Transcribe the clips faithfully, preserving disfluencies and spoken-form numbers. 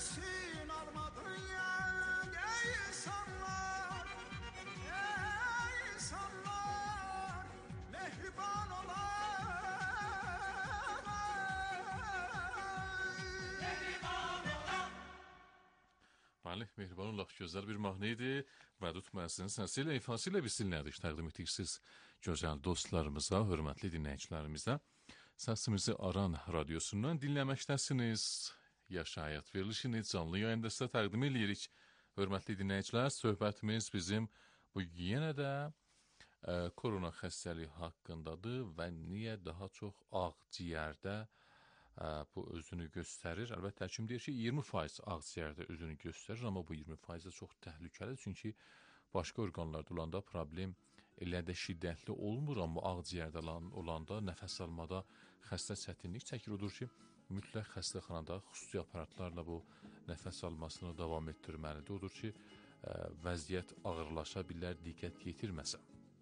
gelsin armadın yan ey insanlar, ey insanlar mehriban olan, mehriban olan. Bəli, mehriban olaq gözəl bir mahnı idi. Vədud müəssisinin səsi ilə, ifası ilə bir silnədiş təqdim etdiksiniz gözəl dostlarımıza, hörmətli dinləyicilərimizə. Səsimizi Aran radiosundan dinləməkdəsiniz. Yaşa həyat verilişini canlı yayında sizə təqdim edirik. Hörmətli dinləyicilər, söhbətimiz bizim bu yenə də e, korona xəstəliyi haqqındadır və niyə daha çox ağciyərdə e, bu özünü göstərir. Əlbəttə, həkim deyir ki, iyirmi faiz ağciyərdə özünü göstərir, amma bu iyirmi faiz də çox təhlükəlidir. Çünki başqa orqanlarda olanda problem elə də şiddətli olmur, amma ağciyərdə olanda nəfəs almada xəstə çətinlik çəkir. Odur ki, mütləq xəstəxanada xüsusi aparatlarla bu nəfəs almasını davam etdirməlidir. Odur ki, vəziyyət ağırlaşa bilər, diqqət yetirməsə.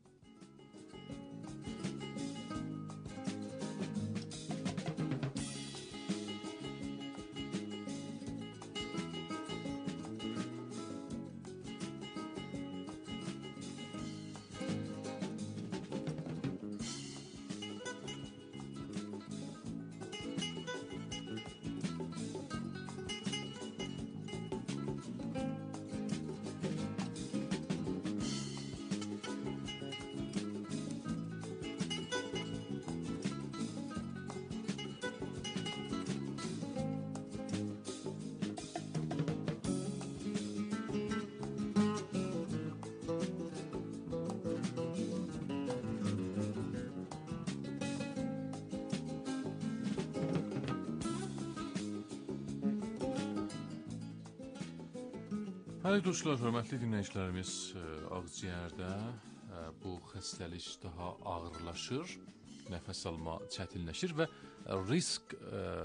Hələ dostlar, hörmətli dinləyicilərimiz, ağciyərdə bu xəstəlik daha ağırlaşır, nəfəs alma çətinləşir və risk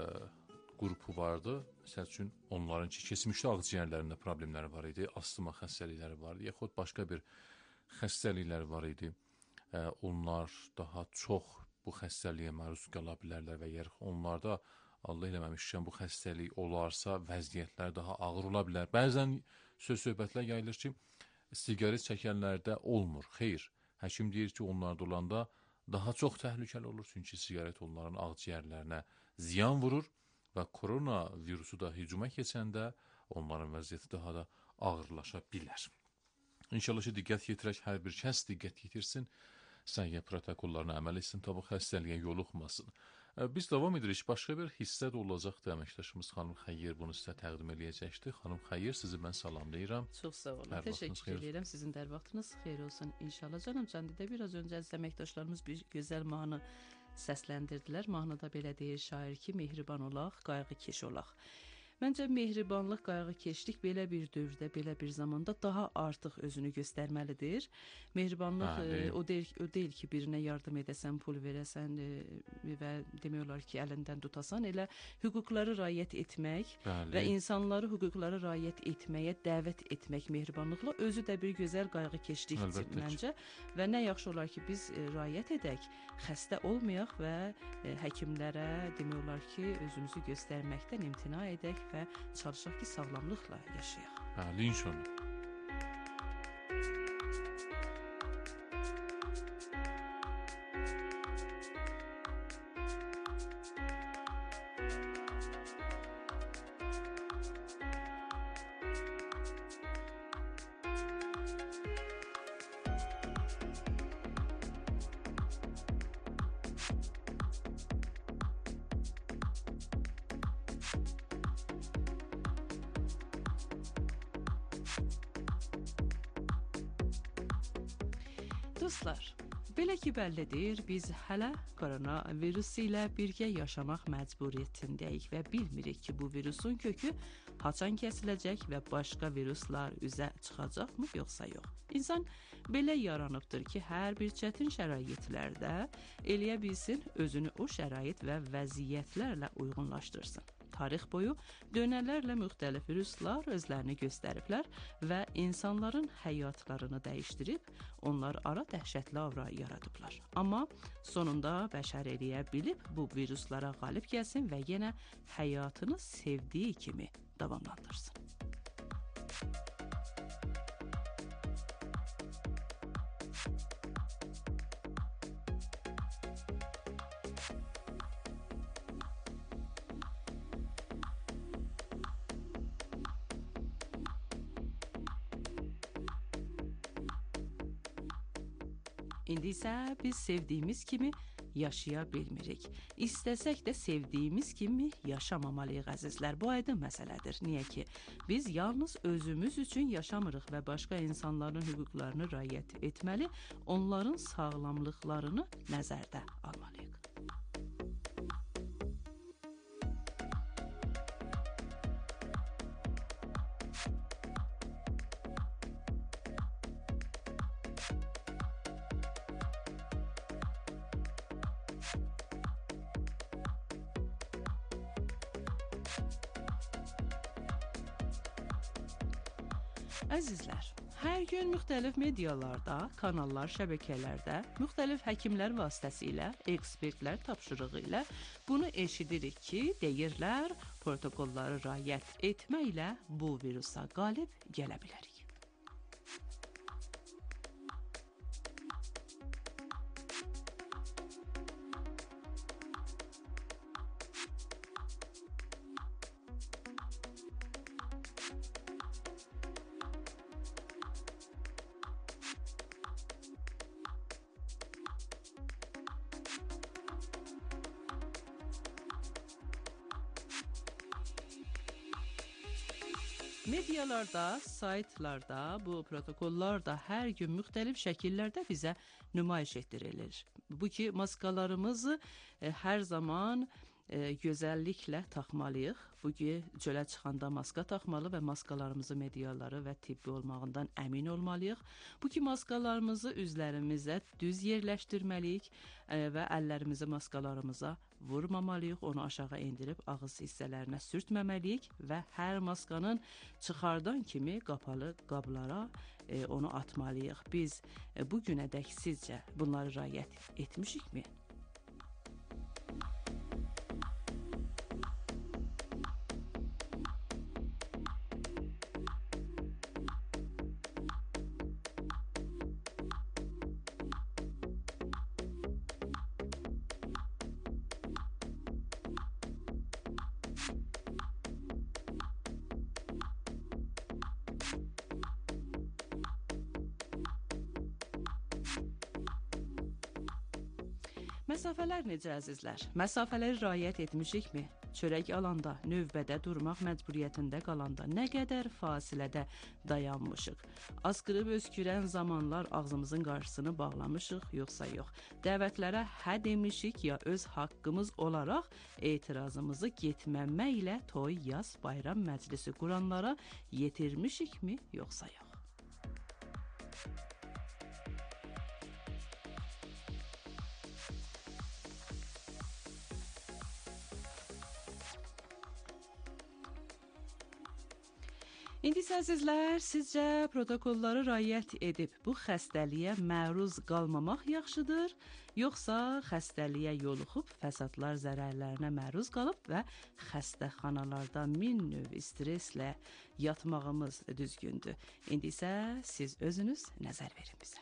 qrupu vardı. Məsəl üçün, onların ki, keçmişdə ağciyərlərində problemləri var idi, astıma xəstəlikləri var idi, yaxud başqa bir xəstəliklər var idi. Onlar daha çox bu xəstəliyə məruz qala bilərlər və yer onlarda Allah eləməmişkən bu xəstəlik olarsa vəziyyətlər daha ağır ola bilər. Bəzən söz-söhbətlər yayılır ki, siqaret çəkənlərdə olmur. Xeyr, həkim deyir ki, onlarda olanda daha çox təhlükəli olur. Çünki siqaret onların ağciyərlərinə ziyan vurur və korona virusu da hücuma keçəndə onların vəziyyəti daha da ağırlaşa bilər. İnşallah ki, diqqət yetirək, hər bir kəs diqqət yetirsin, səhiyyə protokollarına əməl etsin, tabi xəstəliyə yoluxmasın. Biz davam edirik. Başqa bir hissə də olacaqdır. Əməkdaşımız xanım Xəyyir bunu sizə təqdim eləyəcəkdir. Xanım Xəyyir, sizi mən salamlayıram. Çox sağ olun. Təşəkkür edirəm. Sizin də hər vaxtınız xeyir olsun. İnşallah canım candidə biraz öncə əziz əməkdaşlarımız bir gözəl mahnı səsləndirdilər. Mahnıda belə deyir şair ki, mehriban olaq, qayğı keş olaq. Məncə mehribanlıq, qayğıkeşlik belə bir dövrdə, belə bir zamanda daha artıq özünü göstərməlidir. Mehribanlıq e, o, deyil, o deyil ki, birinə yardım edəsən, pul verəsən e, və demək olar ki, əlindən tutasan, elə hüquqları riayət etmək Bəli. Və insanları hüquqları riayət etməyə dəvət etmək mehribanlıqla özü də bir gözəl qayğıkeşlikdir məncə. Və nə yaxşı olar ki, biz e, riayət edək, xəstə olmayaq və e, həkimlərə demək olar ki, özümüzü göstərməkdən imtina edək və çalışaq ki, sağlamlıqla yaşayaq. Bəli, inşallah. Dostlar, belə ki bəllidir, biz hələ koronavirus ilə birgə yaşamaq məcburiyyətindəyik və bilmirik ki, bu virusun kökü haçan kəsiləcək və başqa viruslar üzə çıxacaqmı, yoxsa yox. İnsan belə yaranıbdır ki, hər bir çətin şəraitlərdə eləyə bilsin, özünü o şərait və vəziyyətlərlə uyğunlaşdırsın. Tarix boyu dönərlərlə müxtəlif viruslar özlərini göstəriblər və insanların həyatlarını dəyişdirib, onlar ara dəhşətli avra yaradıblar. Amma sonunda bəşər eləyə bilib bu viruslara qalib gəlsin və yenə həyatını sevdiyi kimi davamlandırsın. İndi isə biz sevdiyimiz kimi yaşaya bilmirik. İstəsək də sevdiyimiz kimi yaşamamalıyıq əzizlər. Bu aydın məsələdir. Niyə ki, biz yalnız özümüz üçün yaşamırıq və başqa insanların hüquqlarını riayət etməli, onların sağlamlıqlarını nəzərdə almalıyıq. Əzizlər, hər gün müxtəlif medialarda, kanallar, şəbəkələrdə, müxtəlif həkimlər vasitəsilə, ekspertlər tapşırığı ilə bunu eşidirik ki, deyirlər, protokolları riayət etməklə bu virusa qalib gələ bilərik. Medialarda, saytlarda bu protokollar da hər gün müxtəlif şəkillərdə bizə nümayiş etdirilir. Bu ki, maskalarımızı e, hər zaman e, gözəlliklə taxmalıyıq. Bu ki, çölə çıxanda maska taxmalı və maskalarımızı mediaları və tibbi olmağından əmin olmalıyıq. Bu ki, maskalarımızı üzlərimizə düz yerləşdirməliyik e, və əllərimizi maskalarımıza vurmamalıyıq, onu aşağı endirib ağız hissələrinə sürtməməliyik və hər maskanın çıxardan kimi qapalı qablara e, onu atmalıyıq. Biz e, bu günədək sizcə bunları riayət etmişikmi? Məsafələr necə əzizlər? Məsafələri riayət etmişikmi? Çörək alanda, növbədə durmaq məcburiyyətində qalanda nə qədər fasilədə dayanmışıq? Asqırıb öskürən zamanlar ağzımızın qarşısını bağlamışıq, yoxsa yox? Dəvətlərə hə demişik ya öz haqqımız olaraq etirazımızı getməməklə toy, yaz, bayram məclisi quranlara yetirmişikmi, yoxsa yox? İndi əzizlər, sizcə protokolları riayət edib bu xəstəliyə məruz qalmamaq yaxşıdır, yoxsa xəstəliyə yoluxub fəsadlar zərərlərinə məruz qalıb və xəstəxanalarda min növ stresslə yatmağımız düzgündür? İndi isə siz özünüz nəzər verin bizə.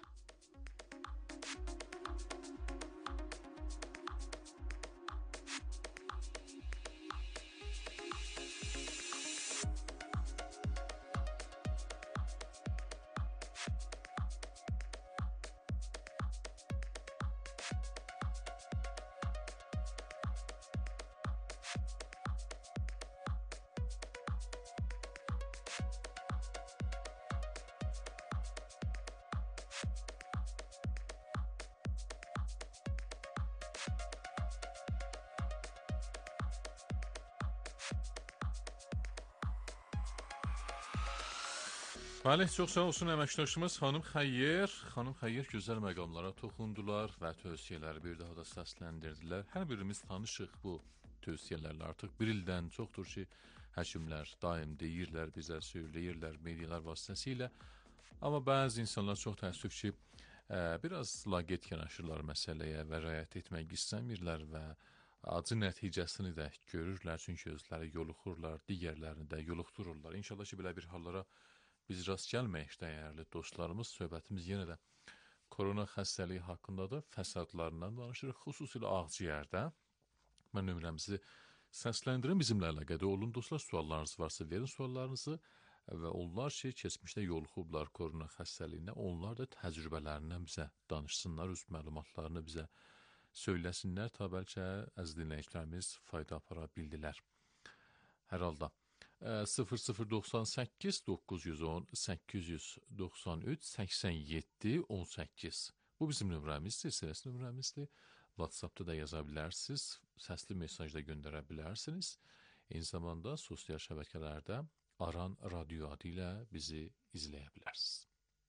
Bəli, çox sağ olsun əməkdaşımız xanım Xəyyər. Xanım Xəyyər gözəl məqamlara toxundular və tövsiyələri bir daha da səsləndirdilər. Hər birimiz tanışıq bu tövsiyələrlə. Artıq bir ildən çoxdur ki, həkimlər daim deyirlər, bizə söyləyirlər medialar vasitəsilə. Amma bəzi insanlar çox təəssüf ki, biraz laqeyd yanaşırlar məsələyə və riayət etmək istəmirlər və acı nəticəsini də görürlər, çünki özləri yoluxurlar, digərlərini də yoluxdururlar. İnşallah ki, belə bir hallara biz rast gəlməyik, dəyərli dostlarımız. Söhbətimiz yenə də korona xəstəliyi haqqındadır, fəsadlarından danışırıq, xüsusilə ağciyərdə. Mən nömrəmizi səsləndirin, bizimlə əlaqədə olun. Dostlar, suallarınız varsa verin suallarınızı və onlar ki, keçmişdə yoluxublar korona xəstəliyinə, onlar da təcrübələrindən bizə danışsınlar, öz məlumatlarını bizə söyləsinlər, ta bəlkə əziz dinləyicilərimiz fayda apara bildilər. Hər halda sıfır sıfır doxsan səkkiz doqquz yüz on səkkiz yüz doxsan üç səksən yeddi on səkkiz. Bu bizim nömrəmizdir, S M S nömrəmizdir. WhatsApp'da da yaza bilərsiniz, səsli mesaj da göndərə bilərsiniz. Eyni zamanda sosial şəbəkələrdə Aran Radyo adı ilə bizi izləyə bilərsiniz.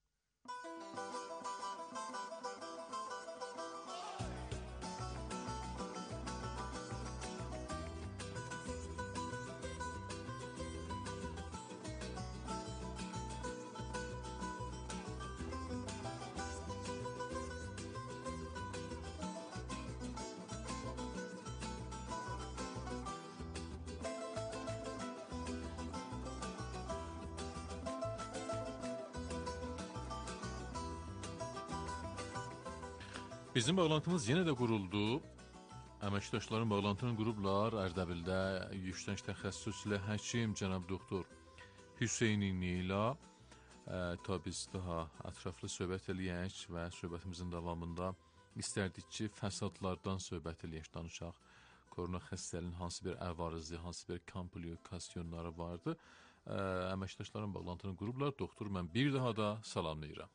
Bizim bağlantımız yenə də quruldu. Əməkdaşların bağlantını qurublar. Ərdəbildə yüksək təxəssüslə həkim cənab doktor Hüseynini ilə ta biz daha ətraflı söhbət eləyək və söhbətimizin davamında istərdik ki, fəsadlardan söhbət eləyək, danışaq. Korona xəstəliyinin hansı bir əvarizli, hansı bir komplikasyonları vardı. Əməkdaşların bağlantını qurublar. Doktor, mən bir daha da salamlayıram.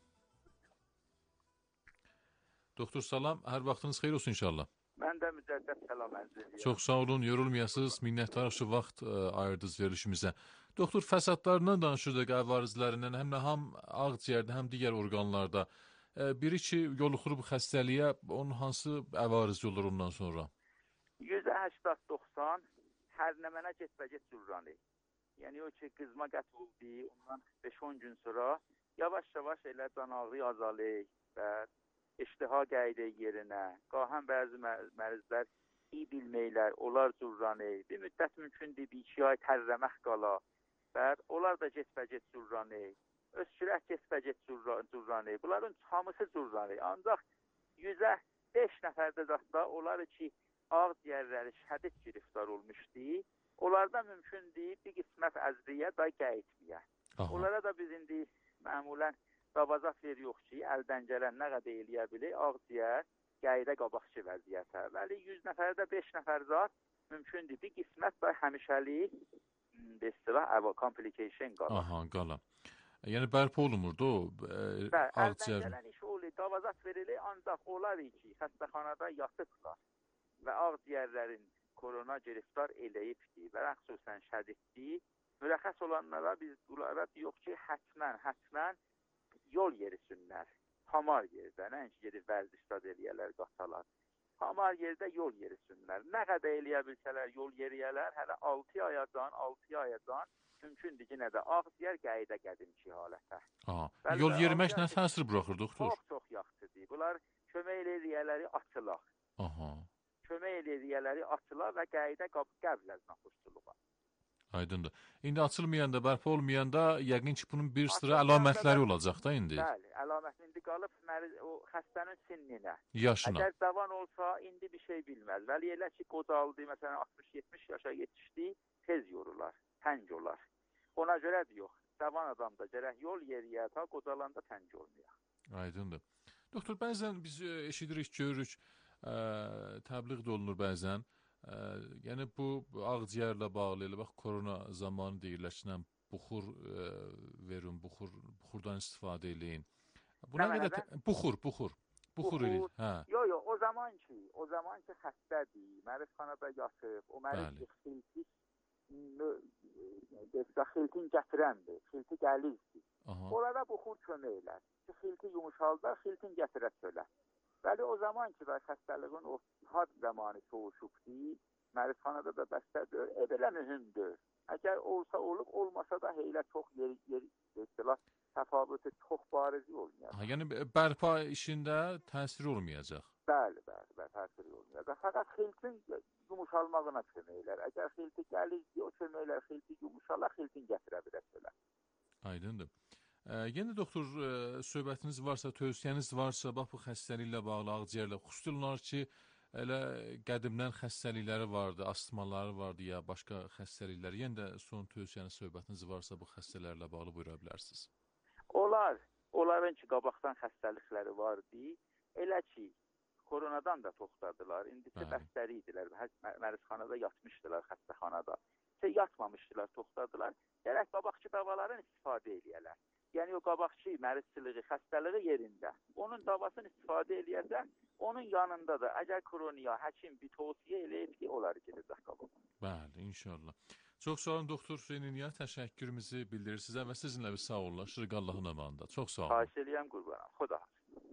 Doktor salam, hər vaxtınız xeyir olsun inşallah. Mən də mücəddəd salam ərz edirəm. Çox sağ olun, yorulmayasınız, minnətdarıq ki, vaxt ayırdınız verilişimizə. Doktor, fəsadlarından danışırdıq, əvarizlərindən, həm də həm ağciyərdə, həm digər orqanlarda. Biri ki, yoluxur bu xəstəliyə, onun hansı əvarizi olur ondan sonra? yüzdə həştad doxsan hərnəmənə getbəcət cürranı. Yəni o ki, qızma qət oldu, ondan beş on gün sonra yavaş-yavaş elə can ağrı azalır və İştiha qəydə yerinə, qahən bəzi mərizlər iyi bilməklər, onlar cürranır. Bir müddət mümkündür, bir iki ay tərləmək qala. Və onlar da getbəcət cürranır. Öskürək getbəcət cürranır. Bunların hamısı cürranır. Ancaq yüzə beş nəfərdə da onlar ki, ağciyərləri şədid giriftar olmuşdu. Onlarda mümkündür, bir qismət əzriyə da qəyitməyə. Onlara da biz indi məmulən qabazat veriyox ki, əldən gələn nə qədər eləyə bilir, ağciyər qəydə qabaqçı vəziyyətə. Bəli, yüz nəfərdə beş nəfər zat mümkündür. Bir qismət da həmişəlik besilah complication qala. Aha, qala. Yəni bərpa olunmurdu o ağciyər. Əldən gələn iş olur, qabazat verilir, ancaq olar ki, xəstəxanada yatıblar və ağciyərlərin korona giriftar eləyibdir və xüsusən şədiddir. Mürəxəs olanlara biz bunlara yox ki, hətmən, hətmən yol yerisünlər. Hamar yerdə, nəinki gedib vərdişdad eləyələr, qatalar. Hamar yerdə yol yerisünlər. Nə qədər eləyə bilsələr yol yeriyələr, hələ altı ayadan, altı ayadan mümkündür ki, nə də ağciyər qəydə qədimki halətə. Aha. Yol yerimək nə təsir buraxır, doktor? Çox, çox yaxşıdır. Bunlar kömək eləyələri açılaq. Aha. Kömək eləyələri açılaq və qədə qəbləz naxuşçuluğa. Aydındır. İndi açılmayanda, bərpa olmayanda yəqin ki, bunun bir sıra əlamətləri olacaq da indi. Bəli, əlamət indi qalıb məriz, o xəstənin sinninə. Yaşına. Əgər cavan olsa, indi bir şey bilməz. Vəli elə ki, qocaldı, məsələn, altmış yetmiş yaşa yetişdi, tez yorular, tənc olar. Ona görə də yox, cavan adamda gərək yol yeriyə, ta qocalanda tənc olmayaq. Aydındır. Doktor, bəzən biz eşidirik, görürük, ə, təbliğ də olunur bəzən. Ə, yəni bu ağciyərlə bağlı elə bax korona zamanı deyirləşən buxur ə, verin, buxur, buxurdan istifadə eləyin. Buna qədər buxur, buxur. Buxur eləyir. Hə. Yox, yox, o zaman ki, o zaman ki xəstədir, mərifxanada yatıb, o mərif xilti xiltin gətirəndir, xilti gəlizdir. Orada buxur kömək elər. Ki xilti yumuşaldar, xiltin gətirə çölə. Bəli, o zaman ki, xəstəliğin o had zamanı soğuşubdur, mərifxanada da bəstədir, e, belə mühümdür. Əgər olsa olub, olmasa da heylə çox yeri, yeri istilah təfavütü çox bariz olmayacaq. Ha, yəni bərpa işində təsir olmayacaq. Bəli, bəli, bəli, təsir olmayacaq. Fəqət xiltin yumuşalmağına kömək elər. Əgər xilti gəlir, o kömək elər, xilti yumuşalar, xiltin gətirə bilər belə. Aydındır. E, yenə doktor, e, söhbətiniz varsa, tövsiyəniz varsa, bax bu xəstəliklə bağlı, ağciyərlə, xüsusi olaraq ki, elə qədimdən xəstəlikləri vardı, astmaları vardı ya başqa xəstəlikləri. Yenə də son tövsiyəniz, söhbətiniz varsa bu xəstələrlə bağlı buyura bilərsiniz. Olar, onların ki, qabaqdan xəstəlikləri vardı. Elə ki, koronadan da toxtadılar. İndisi bəstəri idilər, məruzxanada yatmışdılar, xəstəxanada. Şey, yatmamışdılar, toxtadılar. Gərək qabaqçı davaların istifadə eləyələr. Yəni o qabaqçı məruzçılığı, xəstəliyi yerində. Onun davasını istifadə eləyəcək, onun yanında da əgər kroniya həkim bir tövsiyə eləyib ki, onları gedəcək qabağa. Bəli, inşallah. Çox sağ olun doktor Hüseyn İniyə, təşəkkürümüzü bildirir sizə və sizinlə bir sağollaşırıq Allahın amanında. Çox sağ olun. Xahiş eləyəm qurbanım. Xuda.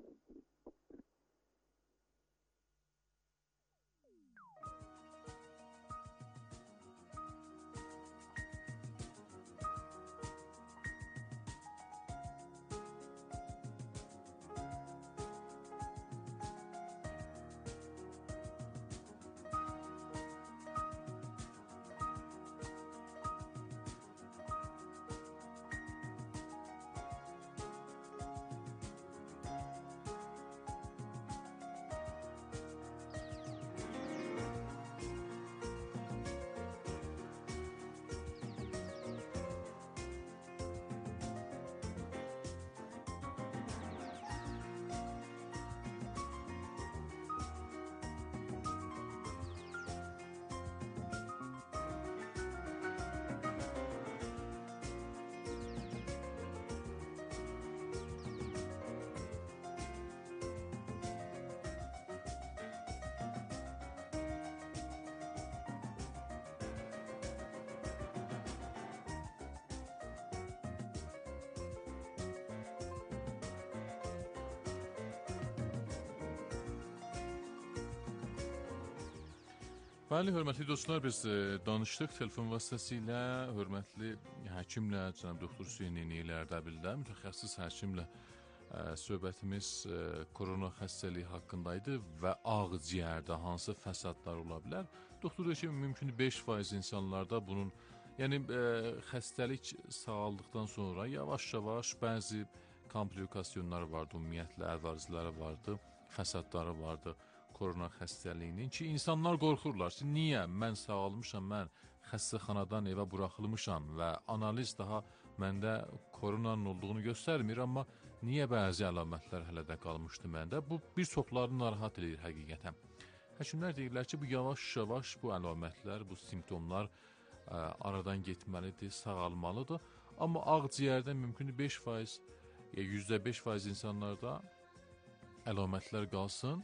Bəli, hörmətli dostlar, biz e, danışdıq telefon vasitəsilə, hörmətli həkimlə, cənab doktor Hüseyn İni ilə Ərdəbildə, mütəxəssis həkimlə e, söhbətimiz e, korona xəstəliyi haqqındaydı və ağciyərdə hansı fəsadlar ola bilər? Doktor deyir ki, mümkün beş faiz insanlarda bunun, yəni e, xəstəlik sağaldıqdan sonra yavaş-yavaş bəzi komplikasyonlar vardı, ümumiyyətlə ərvarzları vardı, fəsadları vardı korona xəstəliyinin ki, insanlar qorxurlar ki, niyə mən sağalmışam, mən xəstəxanadan evə buraxılmışam və analiz daha məndə koronanın olduğunu göstərmir, amma niyə bəzi əlamətlər hələ də qalmışdı məndə? Bu, bir çoxlarını narahat edir həqiqətən. Həkimlər deyirlər ki, bu yavaş-yavaş bu əlamətlər, bu simptomlar ə, aradan getməlidir, sağalmalıdır, amma ağciyərdə mümkün beş faiz, ya yüzdə beş faiz insanlarda əlamətlər qalsın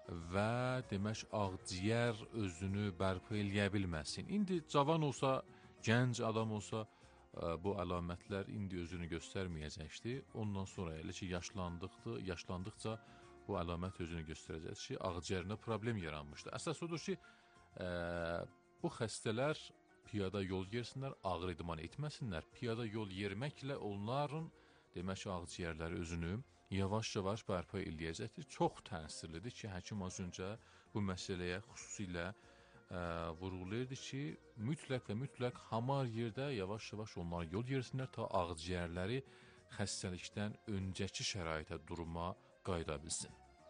və demək ağciyər özünü bərpa eləyə bilməsin. İndi cavan olsa, gənc adam olsa bu əlamətlər indi özünü göstərməyəcəkdir. Ondan sonra elə ki yaşlandıqdır, yaşlandıqca bu əlamət özünü göstərəcək ki, ağciyərində problem yaranmışdır. Əsas odur ki, ə, bu xəstələr piyada yol yersinlər, ağır idman etməsinlər. Piyada yol yerməklə onların demək ağciyərləri özünü yavaş-yavaş bərpa eləyəcəkdir. Çox təsirlidir ki, həkim az öncə bu məsələyə xüsusilə ə, vurğulayırdı ki, mütləq və mütləq hamar yerdə yavaş-yavaş onlar yol yersinlər ta ağciyərləri xəstəlikdən öncəki şəraitə duruma qayıda bilsin.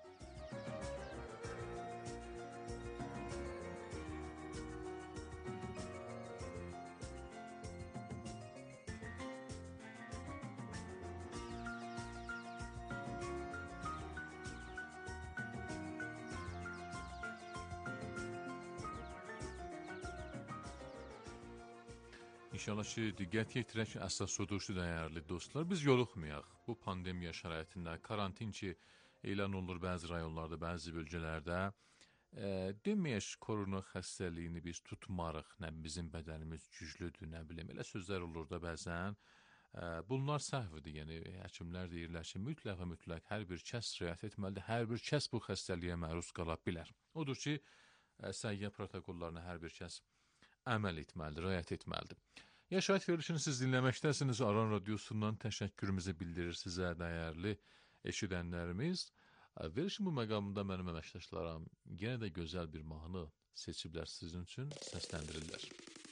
İnşallah ki, diqqət yetirək ki, əsas odur ki, dəyərli dostlar, biz yoluxmayaq. Bu pandemiya şəraitində, karantin ki, elan olunur bəzi rayonlarda, bəzi bölgələrdə, e, deməyək korona xəstəliyini biz tutmarıq, nə bizim bədənimiz güclüdür, nə bilim, elə sözlər olur da bəzən. E, bunlar səhvdir, yəni həkimlər deyirlər ki, mütləq və mütləq hər bir kəs riayət etməlidir, hər bir kəs bu xəstəliyə məruz qala bilər. Odur ki, səhiyyə protokollarına hər bir kəs əməl etməlidir, riayət etməlidir. Yaşayət verilişini siz dinləməkdəsiniz. Aran Radiosundan təşəkkürümüzü bildirir sizə dəyərli eşidənlərimiz. Verilişin bu məqamında mənim əməkdaşlarım yenə də gözəl bir mahnı seçiblər sizin üçün, səsləndirirlər.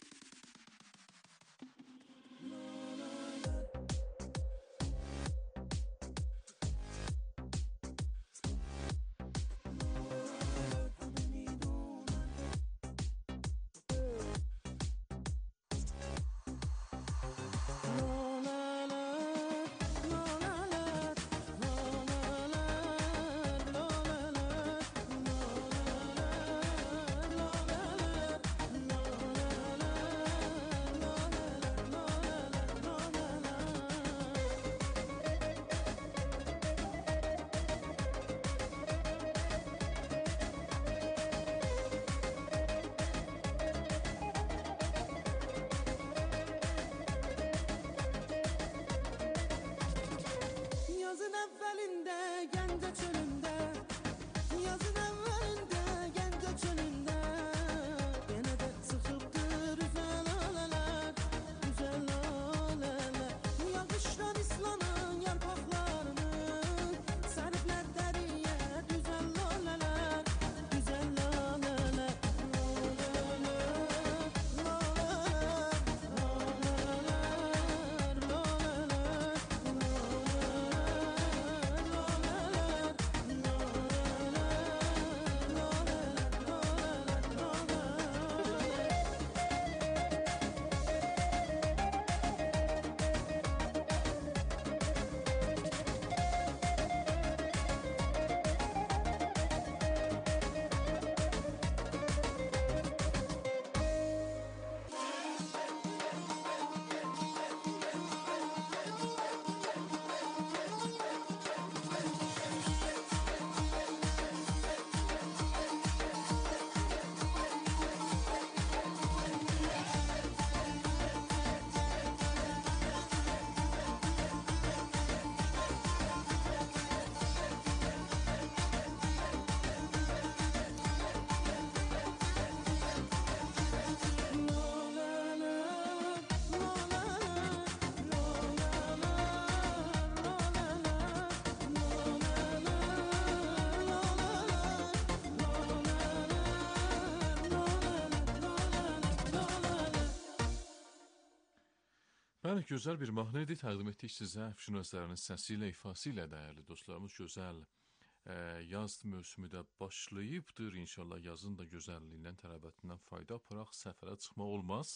Bəli, gözəl bir mahnı idi. Təqdim etdik sizə Əfşin Özlərinin səsi ilə, ifası ilə dəyərli dostlarımız. Gözəl e, yaz mövsümü də başlayıbdır. İnşallah yazın da gözəlliyindən, tərəbətindən fayda aparaq. Səfərə çıxmaq olmaz.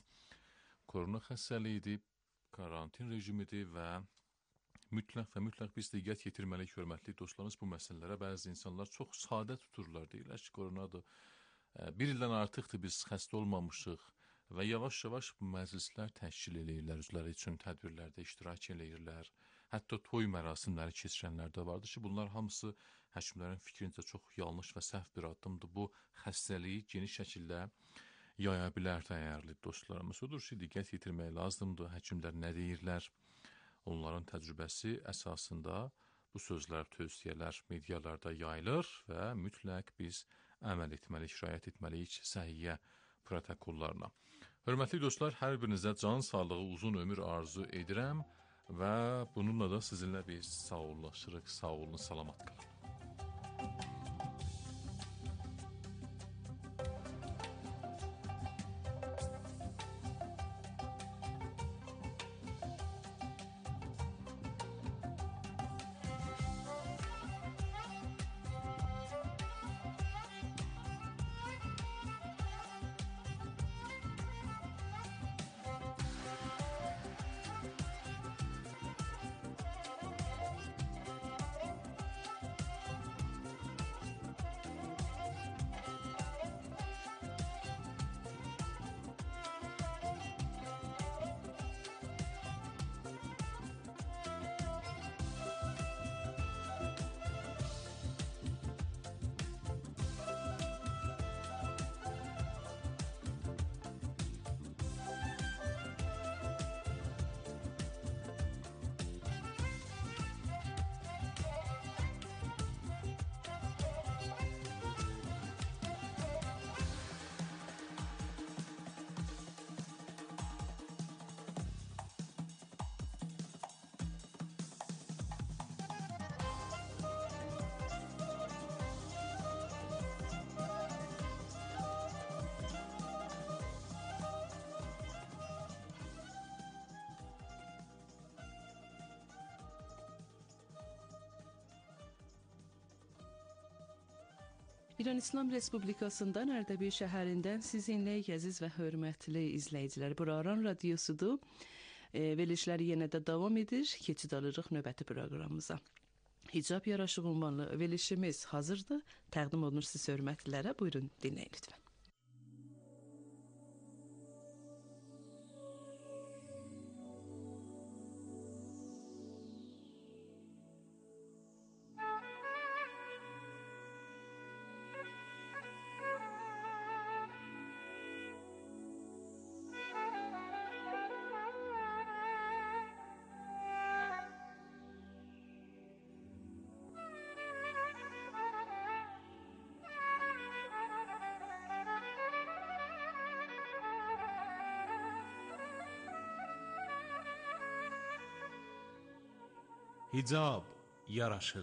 Korona xəstəliyidir, karantin rejimidir və mütləq və mütləq biz diqqət yetirməliyik, hörmətli dostlarımız, bu məsələlərə. Bəzi insanlar çox sadə tuturlar, deyirlər ki, koronadır. E, bir ildən artıqdır biz xəstə olmamışıq. Və yavaş-yavaş bu məclislər təşkil edirlər, özləri üçün tədbirlərdə iştirak edirlər. Hətta toy mərasimləri keçirənlər də vardır ki, bunlar hamısı həkimlərin fikrincə çox yanlış və səhv bir addımdır. Bu xəstəliyi geniş şəkildə yaya bilər dəyərli dostlarımız. Odur ki, diqqət yetirmək lazımdır. Həkimlər nə deyirlər? Onların təcrübəsi əsasında bu sözlər, tövsiyələr medialarda yayılır və mütləq biz əməl etməliyik, riayət etməliyik səhiyyə protokollarına. Hörmətli dostlar, hər birinizə can sağlığı, uzun ömür arzu edirəm və bununla da sizinlə biz sağollaşırıq. Sağ olun, salamat qalın. İran İslam Respublikasından Ərdəbil şəhərindən sizinləyik əziz və hörmətli izləyicilər. Bura Aran radiosudur. E, verilişləri yenə də davam edir. Keçid alırıq növbəti proqramımıza. Hicab yaraşığı ünvanlı verilişimiz hazırdır. Təqdim olunur siz hörmətlilərə. Buyurun dinləyin lütfən. Hicab yaraşığı.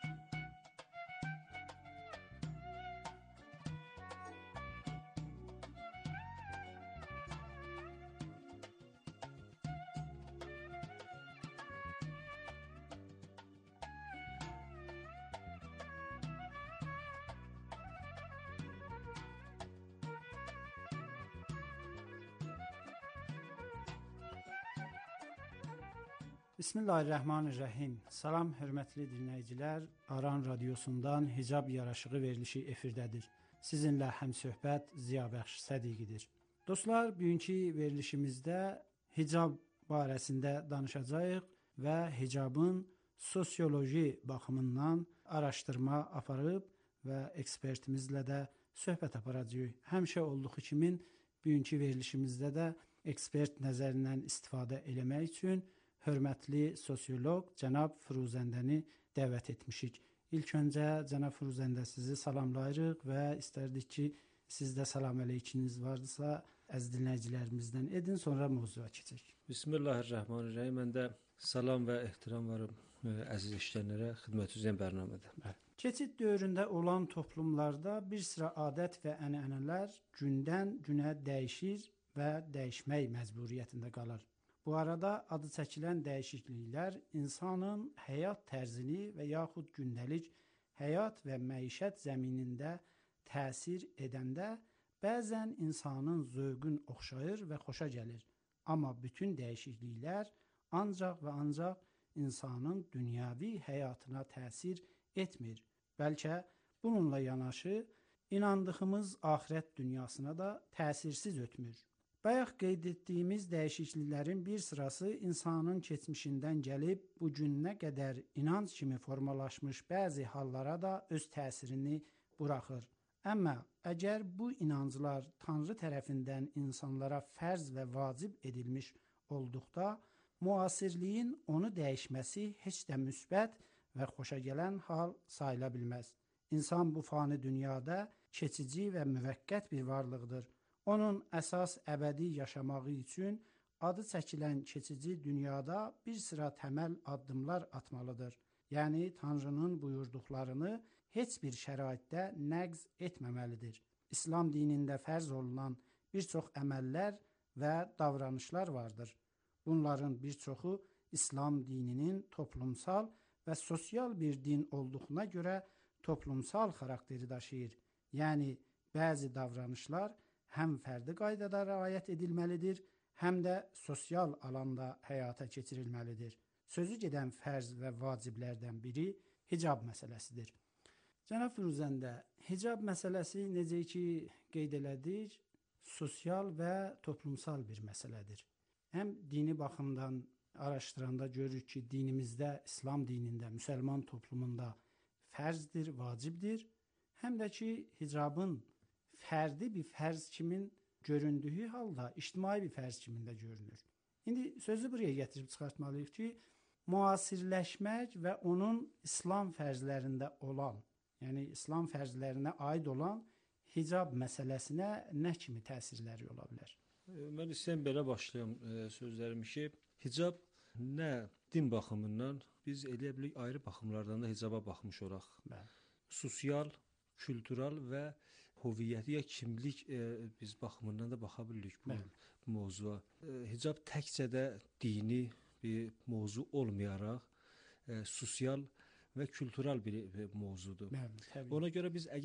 Bismillahirrahmanirrahim. Salam hörmətli dinləyicilər. Aran radiosundan Hicab yaraşığı verilişi efirdədir. Sizinlə həmsöhbət Ziyabəxş Sədiqidir. Dostlar, bugünkü verilişimizdə hicab barəsində danışacağıq və hicabın sosioloji baxımından araşdırma aparıb və ekspertimizlə də söhbət aparacağıq. Həmişə olduğu kimi bugünkü verilişimizdə də ekspert nəzərindən istifadə eləmək üçün hörmətli sosioloq cənab Firuzəndəni dəvət etmişik. İlk öncə cənab Firuzəndə sizi salamlayırıq və istərdik ki, sizdə salam əleykiniz varsa, əziz dinləyicilərimizdən edin, sonra mövzuya keçək. Bismillahirrahmanirrahim. Mən də salam və ehtiram varım əziz işləyənlərə, xidmət üzrə bərnamədə. Keçid dövründə olan toplumlarda bir sıra adət və ənənələr gündən günə dəyişir və dəyişmək məcburiyyətində qalır. Bu arada adı çəkilən dəyişikliklər insanın həyat tərzini və yaxud gündəlik həyat və məişət zəminində təsir edəndə bəzən insanın zövqün oxşayır və xoşa gəlir. Amma bütün dəyişikliklər ancaq və ancaq insanın dünyəvi həyatına təsir etmir. Bəlkə bununla yanaşı inandığımız axirət dünyasına da təsirsiz ötmür. Bayaq qeyd etdiyimiz dəyişikliklərin bir sırası insanın keçmişindən gəlib bu gününə qədər inanc kimi formalaşmış bəzi hallara da öz təsirini buraxır. Amma əgər bu inanclar Tanrı tərəfindən insanlara fərz və vacib edilmiş olduqda, müasirliyin onu dəyişməsi heç də müsbət və xoşagələn hal sayıla bilməz. İnsan bu fani dünyada keçici və müvəqqət bir varlıqdır. Onun əsas əbədi yaşamağı üçün adı çəkilən keçici dünyada bir sıra təməl addımlar atmalıdır. Yəni, Tanrının buyurduqlarını heç bir şəraitdə nəqz etməməlidir. İslam dinində fərz olunan bir çox əməllər və davranışlar vardır. Bunların bir çoxu İslam dininin toplumsal və sosial bir din olduğuna görə toplumsal xarakteri daşıyır. Yəni, bəzi davranışlar həm fərdi qaydada riayət edilməlidir, həm də sosial alanda həyata keçirilməlidir. Sözü gedən fərz və vaciblərdən biri hicab məsələsidir. Cənab Firuzəndə, hicab məsələsi necə ki qeyd elədik, sosial və toplumsal bir məsələdir. Həm dini baxımdan araşdıranda görürük ki, dinimizdə, İslam dinində, müsəlman toplumunda fərzdir, vacibdir. Həm də ki, hicabın fərdi bir fərz kimin göründüyü halda ictimai bir fərz kimində görünür. İndi sözü buraya gətirib çıxartmalıyıq ki, müasirləşmək və onun İslam fərzlərində olan, yəni İslam fərzlərinə aid olan hicab məsələsinə nə kimi təsirləri ola bilər? Mən istəyəm belə başlayım e, sözlərimi ki, hicab nə din baxımından, biz eləyə bilik ayrı baxımlardan da hicaba baxmış olaq. Bəli. Sosial, kültürel və hüviyyəti ya kimlik e, biz baxımından da baxa bilirik bu Bəli. mövzuya. E, hicab təkcə də dini bir mövzu olmayaraq e, sosial və kültürel bir, bir mövzudur. Bəli, təbii. Ona görə biz əgər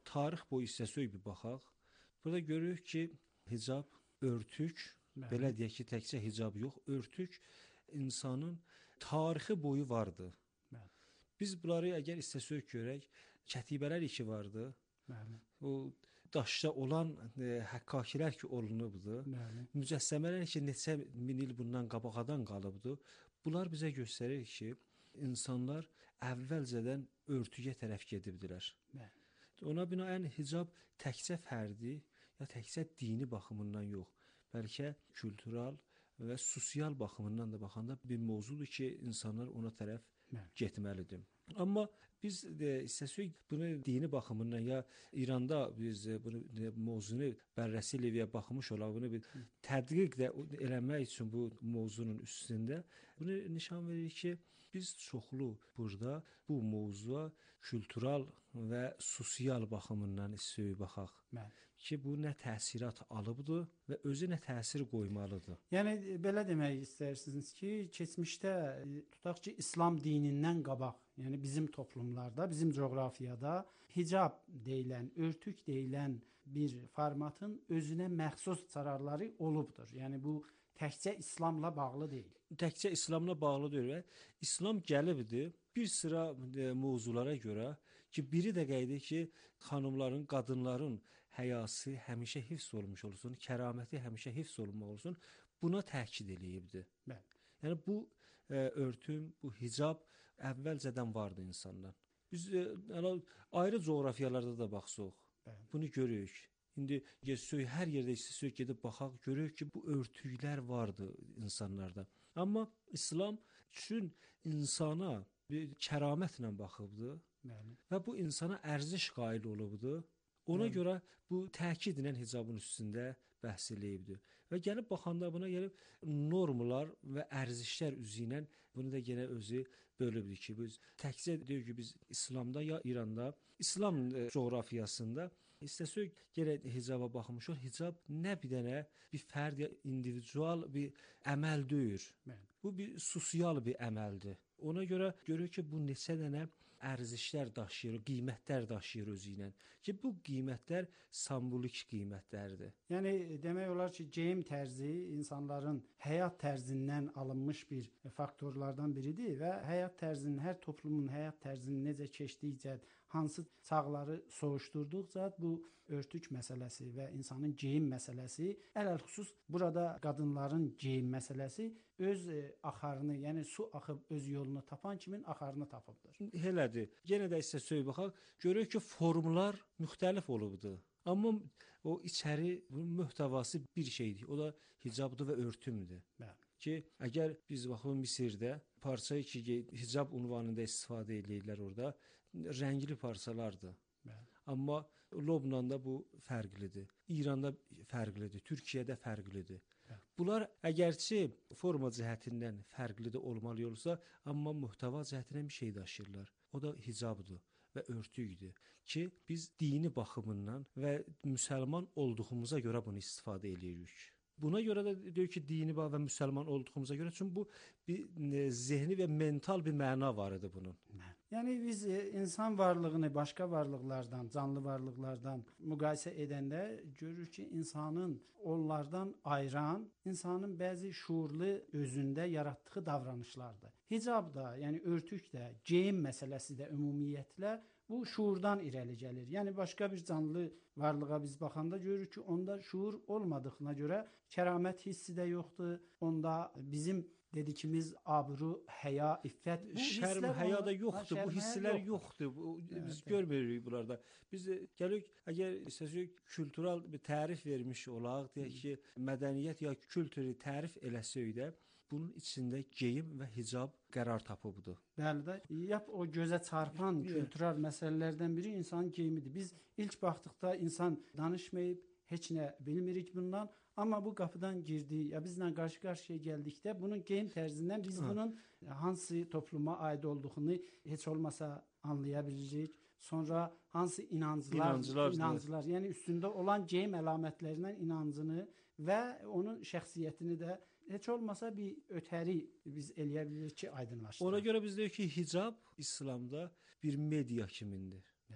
tarix boyu istəsək bir baxaq. Burada görürük ki, hicab, örtük, Bəli. belə deyək ki, təkcə hicab yox, örtük insanın tarixi boyu vardı. Bəli. Biz bunları əgər istəsək görək, kətibələr iki vardı. Bəli. O daşda olan e, həqqaqilər ki olunubdu. Bəli. Mücəssəmələr ki neçə min il bundan qabaqadan qalıbdı. Bunlar bizə göstərir ki, insanlar əvvəlcədən örtüyə tərəf gedibdilər. Bəli. Ona binaən hicab təkcə fərdi ya təkcə dini baxımından yox, bəlkə kültürel və sosial baxımından da baxanda bir mövzudur ki, insanlar ona tərəf Bəli. getməlidir. Amma biz e, istəsək bunu dini baxımından ya İranda biz e, bunu e, mövzunu bərrəsi ilə baxmış olaq, bunu bir tədqiq də eləmək üçün bu mövzunun üstündə bunu nişan verir ki, biz çoxlu burada bu mövzuya kültürel və sosial baxımından istəyik baxaq. Bəli. Ki bu nə təsirat alıbdı və özü nə təsir qoymalıdır. Yəni belə demək istəyirsiniz ki, keçmişdə tutaq ki, İslam dinindən qabaq, yəni bizim toplumlarda, bizim coğrafiyada hicab deyilən, örtük deyilən bir formatın özünə məxsus çararları olubdur. Yəni bu təkcə İslamla bağlı deyil. Təkcə İslamla bağlı deyil və İslam gəlibdi bir sıra e, mövzulara görə ki, biri də qeyd edir ki, xanımların, qadınların həyası həmişə hifz olunmuş olsun, kəraməti həmişə hifz olunmuş olsun, buna təkid eləyibdi. Bəli. Yəni bu e, örtüm, bu hicab əvvəlcədən vardı insandan. Biz e, ayrı coğrafiyalarda da baxsaq, Bəli. bunu görürük. İndi gəzsək, hər yerdə istəsək gedib baxaq, görürük ki, bu örtüklər vardı insanlarda. Amma İslam üçün insana bir kəramətlə baxıbdı. Bəli. Və bu insana ərziş qail olubdu. Ona Bəli. görə bu təkidlə hicabın üstündə bəhs eləyibdi. Və gəlib baxanda buna gəlib normlar və ərzişlər üzü ilə bunu da yenə özü bölübdür ki, biz təkcə deyir ki, biz İslamda ya İranda, İslam e, coğrafiyasında istəsək gərək hicaba baxmışıq. Hicab nə bir dənə bir fərd ya individual bir əməl deyil. Bəli. Bu bir sosial bir əməldir. Ona görə görürük ki, bu neçə dənə ərzişlər daşıyır, qiymətlər daşıyır özü ilə. Ki bu qiymətlər simvolik qiymətlərdir. Yəni demək olar ki, geyim tərzi insanların həyat tərzindən alınmış bir faktorlardan biridir və həyat tərzinin, hər toplumun həyat tərzinin necə keçdikcə, hansı çağları soğuşdurduqca bu örtük məsələsi və insanın geyim məsələsi, ələlxüsus burada qadınların geyim məsələsi öz axarını, yəni su axıb öz yolunu tapan kimin axarını tapıbdır. Elədir. Yenə də isə söy baxaq, görürük ki, formlar müxtəlif olubdu. Amma o içəri bunun möhtəvası bir şeydir. O da hicabdır və örtümdür. Bəli. Ki əgər biz baxaq Misirdə parçayı ki hicab ünvanında istifadə edirlər orada, rəngli parçalardır. Bəli. Amma Lobnanda bu fərqlidir. İranda fərqlidir, Türkiyədə fərqlidir. Bəli. Bunlar əgərçi forma cəhətindən fərqli də olmalı olsa, amma muhtəva cəhətindən bir şey daşıyırlar. O da hicabdır və örtüydür ki, biz dini baxımından və müsəlman olduğumuza görə bunu istifadə edirik. Buna görə də deyir ki, dini və müsəlman olduğumuza görə, çünki bu bir zehni və mental bir məna var idi bunun. Yəni biz insan varlığını başqa varlıqlardan, canlı varlıqlardan müqayisə edəndə görürük ki, insanın onlardan ayıran, insanın bəzi şuurlu özündə yaratdığı davranışlardır. Hicab da, yəni örtük də, geyim məsələsi də ümumiyyətlə bu şuurdan irəli gəlir. Yəni başqa bir canlı varlığa biz baxanda görürük ki, onda şuur olmadığına görə kəramət hissi də yoxdur. Onda bizim dedikimiz abru, həya, iffət, bu şərm, həya da yoxdur. Ha, bu hisslər yoxdur. Bu, evet, biz evet. görmürük bunlarda. Biz gəlirik, əgər istəsək kültürel bir tərif vermiş olaq, deyək ki, mədəniyyət ya kültürü tərif eləsək də, bunun içində geyim və hicab qərar tapıbdır. Bəli də, yap o gözə çarpan kültürel məsələlərdən biri insanın geyimidir. Biz ilk baxdıqda insan danışmayıb, heç nə bilmirik bundan, amma bu qapıdan girdi, ya bizlə qarşı-qarşıya gəldikdə bunun geyim tərzindən biz ha. bunun hansı topluma aid olduğunu heç olmasa anlaya bilirik. Sonra hansı inancılar, inancılar, inancılar yəni üstündə olan geyim əlamətlərindən inancını və onun şəxsiyyətini də heç olmasa bir ötəri biz eləyə bilirik ki, aydınlaşdırır. Ona görə biz deyirik ki, hicab İslamda bir media kimindir. Bəli.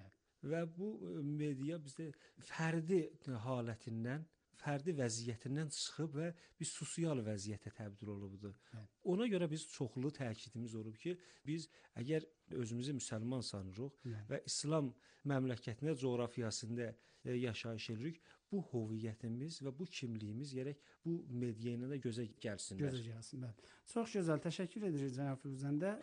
və bu media bizdə fərdi halətindən, fərdi vəziyyətindən çıxıb və bir sosial vəziyyətə təbdil olubdur. Evet. Ona görə biz çoxlu təkidimiz olub ki, biz əgər özümüzü müsəlman sanırıq evet. və İslam məmləkətində, coğrafiyasında yaşayış edirik, bu hüviyyətimiz və bu kimliyimiz gərək bu media ilə də gözə gəlsinlər. Gözə gəlsin, bəli. Çox gözəl, təşəkkür edirik cənab Firuzəndə.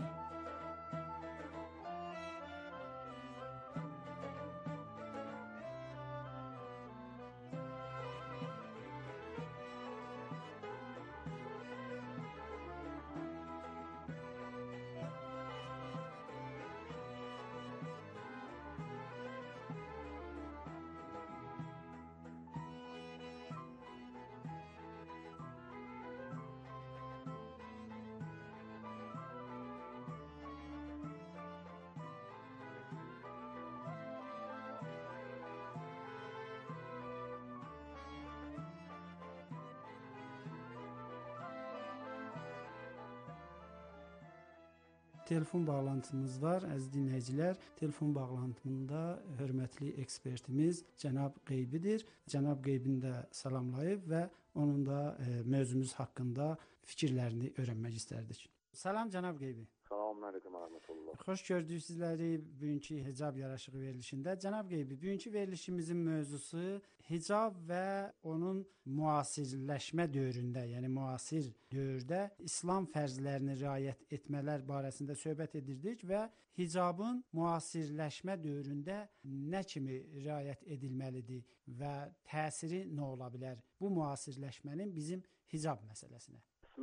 Telefon bağlantımız var, əziz dinləyicilər. Telefon bağlantımında hörmətli ekspertimiz cənab Qeybidir. Cənab Qeybini də salamlayıb və onun da e, mövzumuz haqqında fikirlərini öyrənmək istərdik. Salam cənab Qeybi. Salam əleykum rəhmətullah. Xoş gördük sizləri bugünkü hicab yaraşığı verilişində. Cənab Qeybi, bugünkü verilişimizin mövzusu hicab və onun müasirləşmə dövründə, yəni müasir dövrdə İslam fərzlərini riayət etmələr barəsində söhbət edirdik və hicabın müasirləşmə dövründə nə kimi riayət edilməlidir və təsiri nə ola bilər bu müasirləşmənin bizim hicab məsələsinə?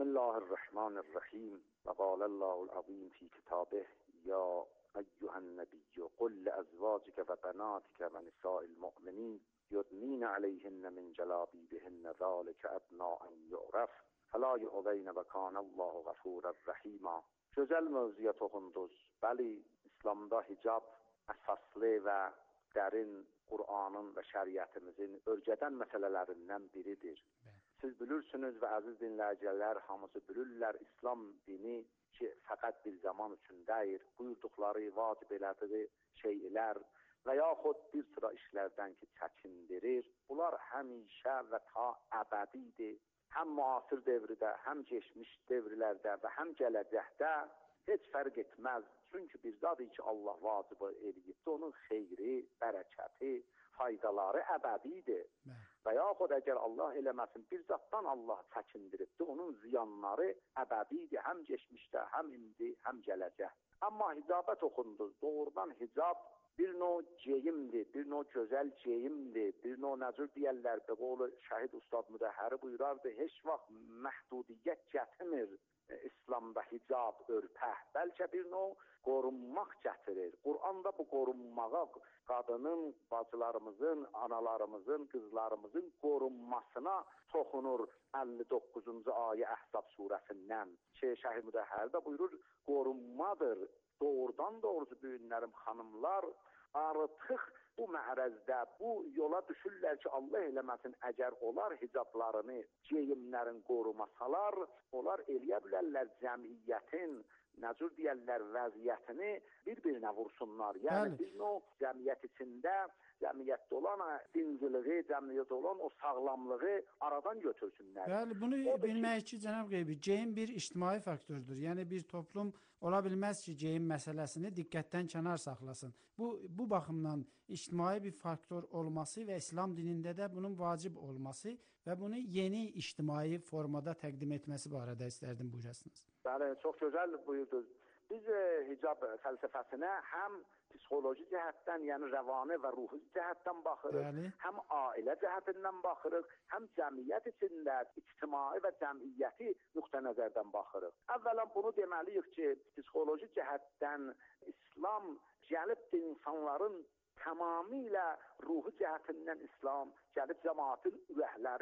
Bismillahirrahmanirrahim. Və qaləllahul azim fi kitabih ya eyyuhən nebiyyü qul li əzvacikə və bənatikə və nisa'il mu'minin yudnine aleyhinne min celabibihinne zâlike ednâ en yu'raf fəlâ yu'veynə və kânallâhu gafûrer rəhîmâ. Gözəl mövzuya toxunduz. Bəli, İslamda hicab əsaslı və dərin Qur'anın və şəriətimizin örgədən məsələlərindən biridir. Siz bilirsiniz və əziz dinləyicilər hamısı bilirlər, İslam dini ki, fəqət bir zaman üçün deyir, buyurduqları, vacib elədiyi şeylər və yaxud bir sıra işlərdən ki, çəkindirir. Bunlar həmişə və ta əbədidir. Həm müasir devrdə, həm keçmiş devrlərdə və həm gələcəkdə heç fərq etməz. Çünki bir zadı ki, Allah vacib edibdir, onun xeyri, bərəkəti, faydaları əbədidir. Və yaxud əgər Allah eləməsin, bir zatdan Allah çəkindiribdir, onun ziyanları əbədidir, həm geçmişdə, həm indi, həm gələcək. Amma hicabə toxunduz, doğrudan hicab bir növ geyimdir, bir növ gözəl geyimdir, bir növ nəcür deyərlər, bir qolu şəhid Ustad Müdəhhəri buyurardı, heç vaxt məhdudiyyət gətirmir İslamda hicab, örpək, bəlkə bir növ qorunmaq gətirir. Qur'anda bu qorunmağa, qadının, bacılarımızın, analarımızın, qızlarımızın qorunmasına toxunur əlli doqquzuncu ayə Əhzab surəsindən. Şeyh Şəhid Müdəhhər də buyurur, qorunmadır. Doğrudan doğrusu büyünlərim, xanımlar artıq bu mərəzdə, bu yola düşürlər ki, Allah eləməsin, əgər onlar hicablarını, geyimlərin qorumasalar, onlar eləyə bilərlər cəmiyyətin, nəcür deyərlər, vəziyyətini bir-birinə vursunlar. Yəni, Bəli. Biz o cəmiyyət içində, cəmiyyətdə olan dinciliği, cəmiyyətdə olan o sağlamlığı aradan götürsünlər. Bəli, bunu bilmək ki, cənab Qeybi, geyim bir ictimai faktordur. Yəni, bir toplum ola bilməz ki, geyim məsələsini diqqətdən kənar saxlasın. Bu, bu baxımdan ictimai bir faktor olması və İslam dinində də bunun vacib olması və bunu yeni ictimai formada təqdim etməsi barədə istərdim buyurasınız. Bəli, çox gözəl buyurdunuz. Biz e, hicab fəlsəfəsinə həm psixoloji cəhətdən, yəni rəvani və ruhi cəhətdən baxırıq, Bəli. Həm ailə cəhətindən baxırıq, həm cəmiyyət içində ictimai və cəmiyyəti nöqtə-nəzərdən baxırıq. Əvvələn bunu deməliyik ki, psixoloji cəhətdən İslam gəlib insanların tamamilə ruhi cəhətindən İslam gəlib cəmaatın ürəklərin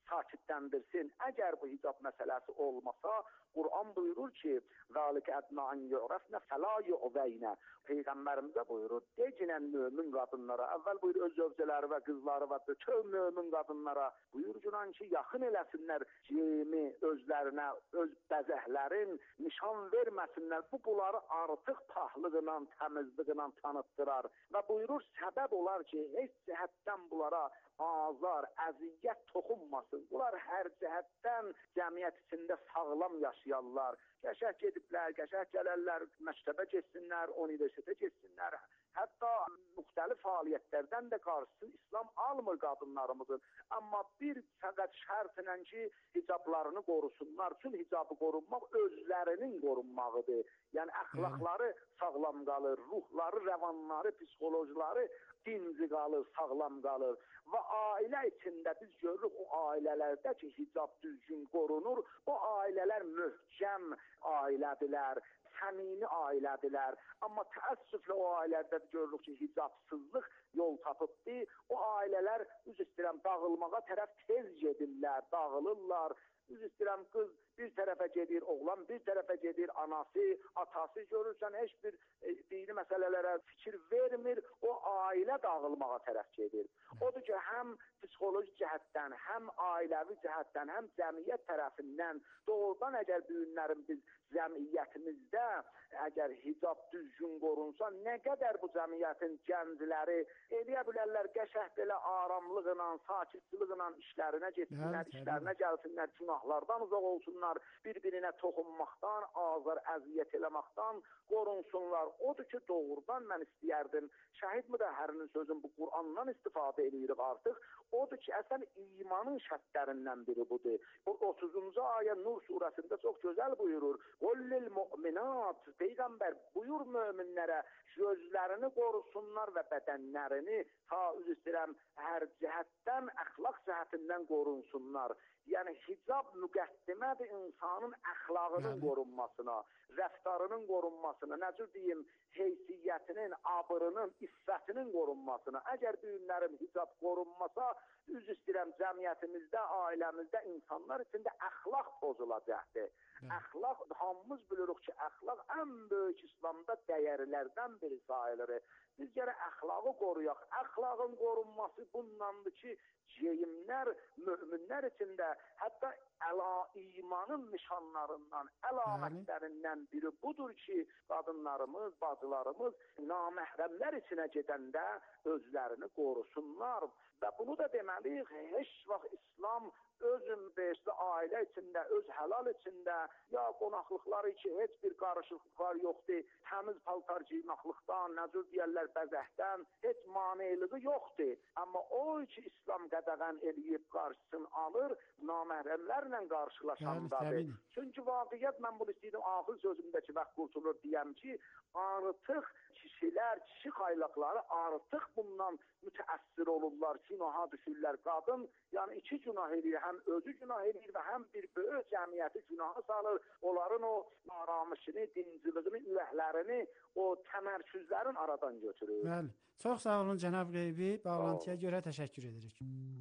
sakitləndirsin. Əgər bu hicab məsələsi olmasa, Quran buyurur ki, "Zalike adna an yu'rafna fala yu'zayna." Peyğəmbərimizə buyurur, decinən mömin qadınlara, əvvəl buyur öz zövcələri və qızları və bütün mömin qadınlara buyurcunan ki, yaxın eləsinlər cimi özlərinə, öz bəzəklərin nişan verməsinlər. Bu, bunları artıq pahlılıqla, təmizliqlə tanıtdırar. Və buyurur, səbəb olar ki, heç cəhətdən bunlara azar, əziyyət toxunmasın. Bunlar hər cəhətdən cəmiyyət içində sağlam yaşayarlar. Qəşəng gediblər, qəşəng gələrlər, məktəbə getsinlər, universitetə getsinlər. Hətta müxtəlif fəaliyyətlərdən də qarşısını İslam almır qadınlarımızın. Amma bir fəqət şərtlə ki, hicablarını qorusunlar. Çünki hicabı qorunmaq özlərinin qorunmağıdır. Yəni əxlaqları sağlam qalır, ruhları, rəvanları, psixolojiləri dinci qalır, sağlam qalır. Və ailə içində biz görürük o ailələrdə ki, hicab düzgün qorunur. O ailələr möhkəm ailədirlər, səmimi ailədirlər. Amma təəssüflə o ailələrdə görürük ki, hicabsızlıq yol tapıbdır. O ailələr üz istəyirəm dağılmağa tərəf tez gedirlər, dağılırlar. Üz istəyirəm qız bir tərəfə gedir, oğlan bir tərəfə gedir, anası, atası görürsən heç bir e, dini məsələlərə fikir vermir, o ailə dağılmağa tərəf gedir. Odur ki, həm psixoloji cəhətdən, həm ailəvi cəhətdən, həm cəmiyyət tərəfindən doğrudan əgər bu günlərin biz cəmiyyətimizdə əgər hicab düzgün qorunsa, nə qədər bu cəmiyyətin gəncləri eləyə bilərlər, qəşəng belə aramlıqla, sakitçiliklə işlərinə getsinlər, Bəli, işlərinə gəlsinlər, günahlardan uzaq olsunlar, bir-birinə toxunmaqdan, azar, əziyyət eləməkdən qorunsunlar. Odur ki, doğrudan mən istəyərdim, Şəhid Müdəhhərinin sözün bu Qurandan istifadə edirik artıq. Odur ki, əsən imanın şərtlərindən biri budur. Bu otuzuncu ayə Nur surəsində çox gözəl buyurur. Qullil mu'minat, Peyğəmbər buyur möminlərə, gözlərini qorusunlar və bədənlərini ta üz istəyirəm hər cəhətdən, əxlaq cəhətindən qorunsunlar. Yəni hicab müqəddimədir insanın əxlaqının qorunmasına, rəftarının qorunmasına, nə cür deyim, heysiyyətinin, abrının, iffətinin qorunmasına. Əgər bu günlərin hicab qorunmasa, üz istəyirəm cəmiyyətimizdə, ailəmizdə, insanlar içində əxlaq pozulacaqdır. Əxlaq, hamımız bilirik ki, əxlaq ən böyük İslamda dəyərlərdən biri sayılır. Biz gərək əxlağı qoruyaq. Əxlaqın qorunması bundandır ki, geyimlər möminlər içində hətta əla imanın nişanlarından, əlamətlərindən biri budur ki, qadınlarımız, bacılarımız naməhrəmlər içinə gedəndə özlərini qorusunlar. Və bunu da deməliyik, heç vaxt İslam özün beşli ailə içində, öz həlal içində, ya qonaqlıqlar için heç bir qarışıqlıqlar yoxdur, təmiz paltar giymaqlıqdan, nə cür deyərlər bəzəkdən, heç maneliği yoxdur. Amma o ki, İslam qədəğən eləyib qarşısını alır, naməhrəmlərlə qarşılaşandadır. Çünki vaqiyyət, mən bunu istəyirəm, axır sözümdəki vaxt qurtulur deyəm ki, artıq kişilər, kişi xaylaqları artıq bundan mütəəssir olurlar, günaha düşürlər. Qadın, yəni iki günah edir, həm özü günah edir və həm bir böyük cəmiyyəti günaha salır. Onların o aramışını, dinciliyini, ürəklərini, o təmərküzlərin aradan götürür. Bəli. Çox sağ olun cənab Qeybi. Bağlantıya görə təşəkkür edirik.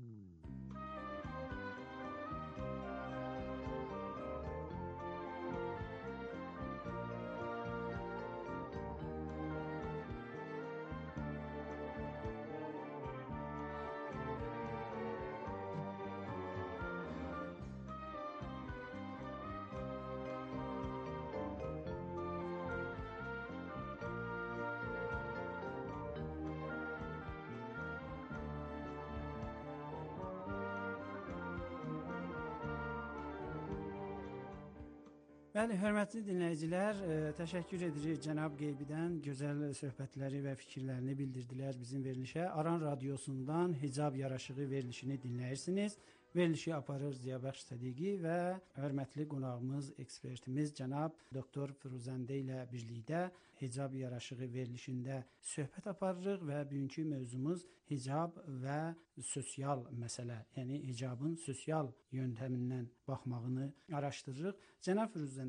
Bəli, hörmətli dinləyicilər, e, təşəkkür edirik cənab Qeybidən. Gözəl söhbətləri və fikirlərini bildirdilər bizim verilişə. Aran radiosundan hicab yaraşığı verilişini dinləyirsiniz. Verilişi aparır Ziyabəxş Sədiqi və hörmətli qonağımız, ekspertimiz cənab doktor Firuzəndə ilə birlikdə hicab yaraşığı verilişində söhbət aparırıq və bugünkü mövzumuz hicab və sosial məsələ, yəni hicabın sosial yöntəmindən baxmağını araşdırırıq. Cənab Firuzəndə,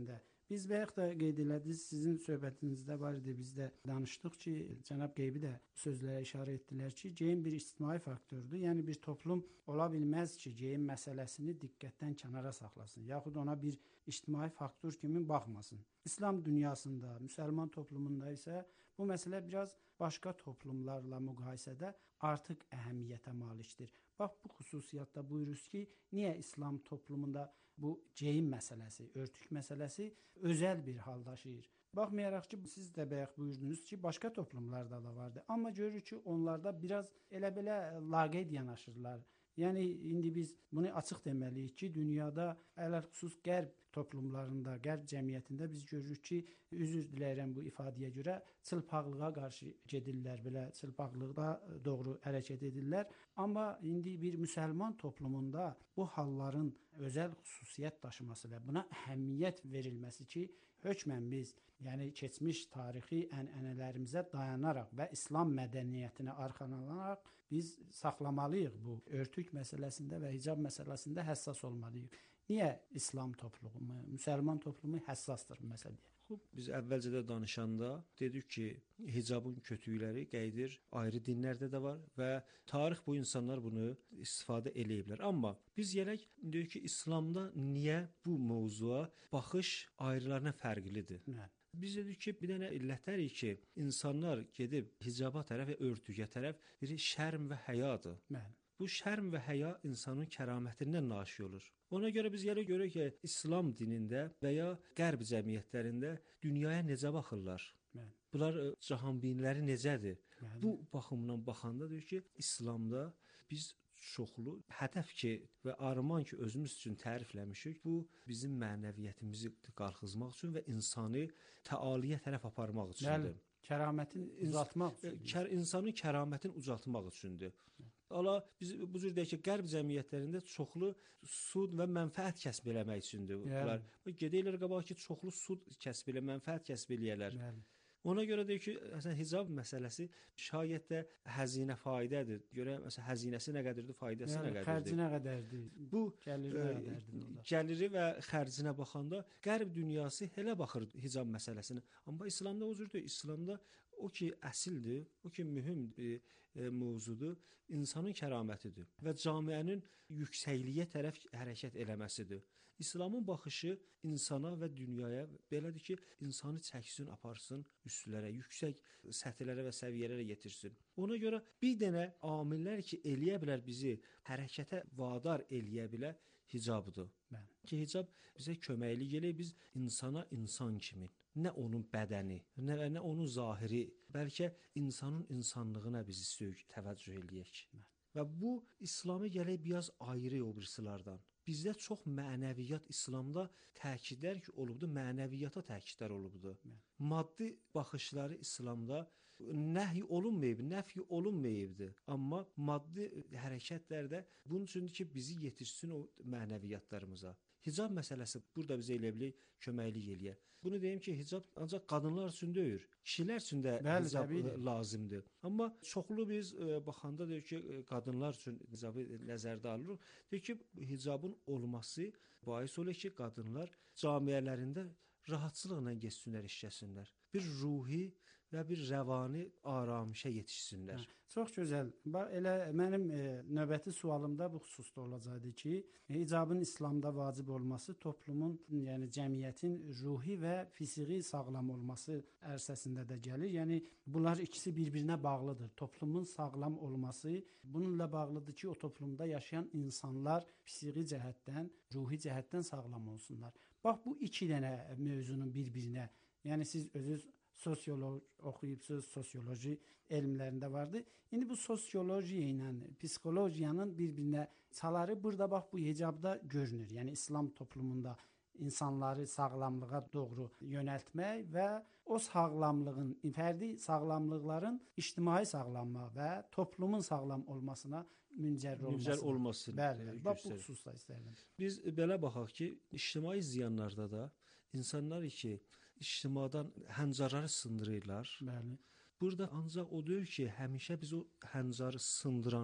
Biz bayaq da qeyd elədiniz, sizin söhbətinizdə var idi, biz də danışdıq ki, cənab Qeybi də sözlərə işarə etdilər ki, geyim bir ictimai faktordur. Yəni bir toplum ola bilməz ki, geyim məsələsini diqqətdən kənara saxlasın, yaxud ona bir ictimai faktor kimi baxmasın. İslam dünyasında, müsəlman toplumunda isə bu məsələ biraz başqa toplumlarla müqayisədə artıq əhəmiyyətə malikdir. Bax, bu xüsusiyyətdə buyuruz ki, niyə İslam toplumunda bu geyim məsələsi, örtük məsələsi özəl bir hal daşıyır. Baxmayaraq ki, siz də bayaq buyurdunuz ki, başqa toplumlarda da vardı. Amma görürük ki, onlarda biraz elə-belə laqeyd yanaşırlar. Yəni, indi biz bunu açıq deməliyik ki, dünyada ələlxüsus qərb toplumlarında, qərb cəmiyyətində biz görürük ki, üzr diləyirəm bu ifadəyə görə, çılpaqlığa qarşı gedirlər, belə çılpaqlıqda doğru hərəkət edirlər. Amma indi bir müsəlman toplumunda bu halların özəl xüsusiyyət daşıması və buna əhəmiyyət verilməsi ki, hökmən biz, yəni keçmiş tarixi ənənələrimizə dayanaraq və İslam mədəniyyətinə arxalanaraq biz saxlamalıyıq bu örtük məsələsində və hicab məsələsində həssas olmalıyıq. Niyə İslam toplumu, müsəlman toplumu həssasdır bu məsələyə? Xub, biz əvvəlcə də danışanda dedik ki, hicabın kötükləri qayıdır, ayrı dinlərdə də var və tarix bu insanlar bunu istifadə eləyiblər. Amma biz gələk deyək ki, İslamda niyə bu mövzuya baxış ayrılarına fərqlidir? Nə? Biz dedik ki, bir dənə illətərik ki, insanlar gedib hicaba tərəf və örtüyə tərəf bir şərm və həyadır. Mən. Bu şərm və həya insanın kəramətindən naşi olur. Ona görə biz yerə görək ki, İslam dinində və ya qərb cəmiyyətlərində dünyaya necə baxırlar? Mən. Bunlar cahanbinləri necədir? Mən. Bu baxımdan baxanda deyir ki, İslamda biz çoxlu hədəf ki və arman ki özümüz üçün tərifləmişik. Bu bizim mənəviyyətimizi qalxızmaq üçün və insanı təaliyə tərəf aparmaq üçündür. Kəramətin uzatmaq üçün. Kər, insanın kəramətin uzatmaq üçündür. Ala biz bu cür deyək ki, qərb cəmiyyətlərində çoxlu sud və mənfəət kəsb eləmək üçündür. Bunlar gedəylər qabaq ki, çoxlu sud kəsb elə, mənfəət kəsb eləyərlər. Bəli. Ona görə deyək ki, məsələn hicab məsələsi şayət də həzinə faydədir. Görə məsələn həzinəsi nə qədərdir, faydası yəni, nə qədərdir? Xərci nə qədərdir? Bu gəliri nə qədərdir? Gəliri və xərcinə baxanda qərb dünyası elə baxır hicab məsələsinə. Amma İslamda o cür deyil. İslamda o ki əsildir, o ki mühüm bir e, mövzudur, insanın kəramətidir və camiənin yüksəkliyə tərəf hərəkət eləməsidir. İslamın baxışı insana və dünyaya belədir ki, insanı çəksin, aparsın üstlərə, yüksək səthlərə və səviyyələrə yetirsin. Ona görə bir dənə amillər ki, eləyə bilər bizi hərəkətə vadar eləyə bilər hicabdır. Mən. Ki hicab bizə köməklik eləyir, biz insana insan kimi, nə onun bədəni, nə, nə onun zahiri, bəlkə insanın insanlığına biz istəyik, təvəccüh eləyək. Mən. Və bu İslamı gələk biraz ayrı o birisilərdən. Bizdə çox mənəviyyat İslamda təkidlər ki, olubdur, mənəviyyata təkidlər olubdur. Mən. Maddi baxışları İslamda nəhy olunmayıb, nəfy olunmayıbdır. Amma maddi hərəkətlərdə bunun üçündür ki, bizi yetirsin o mənəviyyatlarımıza. Hicab məsələsi burada bizə elə bilir, köməklik eləyər. Bunu deyim ki, hicab ancaq qadınlar üçün deyil, kişilər üçün də Bəli, hicab təbii. lazımdır. Amma çoxlu biz e, baxanda deyir ki, qadınlar üçün hicabı nəzərdə alırıq. Deyir ki, hicabın olması bais olur ki, qadınlar camiələrində rahatçılıqla getsinlər, işləsinlər. Bir ruhi və bir rəvani aramişə yetişsinlər. Hə, çox gözəl. Bax elə mənim e, növbəti sualımda bu xüsusda olacaqdı ki, hicabın İslamda vacib olması toplumun, yəni cəmiyyətin ruhi və fiziki sağlam olması ərsəsində də gəlir. Yəni bunlar ikisi bir-birinə bağlıdır. Toplumun sağlam olması bununla bağlıdır ki, o toplumda yaşayan insanlar fiziki cəhətdən, ruhi cəhətdən sağlam olsunlar. Bax bu iki dənə mövzunun bir-birinə, yəni siz özünüz sosioloji oxuyubsuz, sosioloji elmlərində vardı. İndi bu sosiologiya ilə psixologiyanın bir-birinə çaları burada bax bu hicabda görünür. Yəni İslam toplumunda insanları sağlamlığa doğru yönəltmək və o sağlamlığın, fərdi sağlamlıqların ictimai sağlamlığa və toplumun sağlam olmasına müncər olması. olması. Bəli, bax bu xüsusda istərdim. Biz belə baxaq ki, ictimai ziyanlarda da insanlar ki, ictimadan həncarları sındırırlar. Bəli. Burada ancaq o deyil ki, həmişə biz o həncarı sındıranı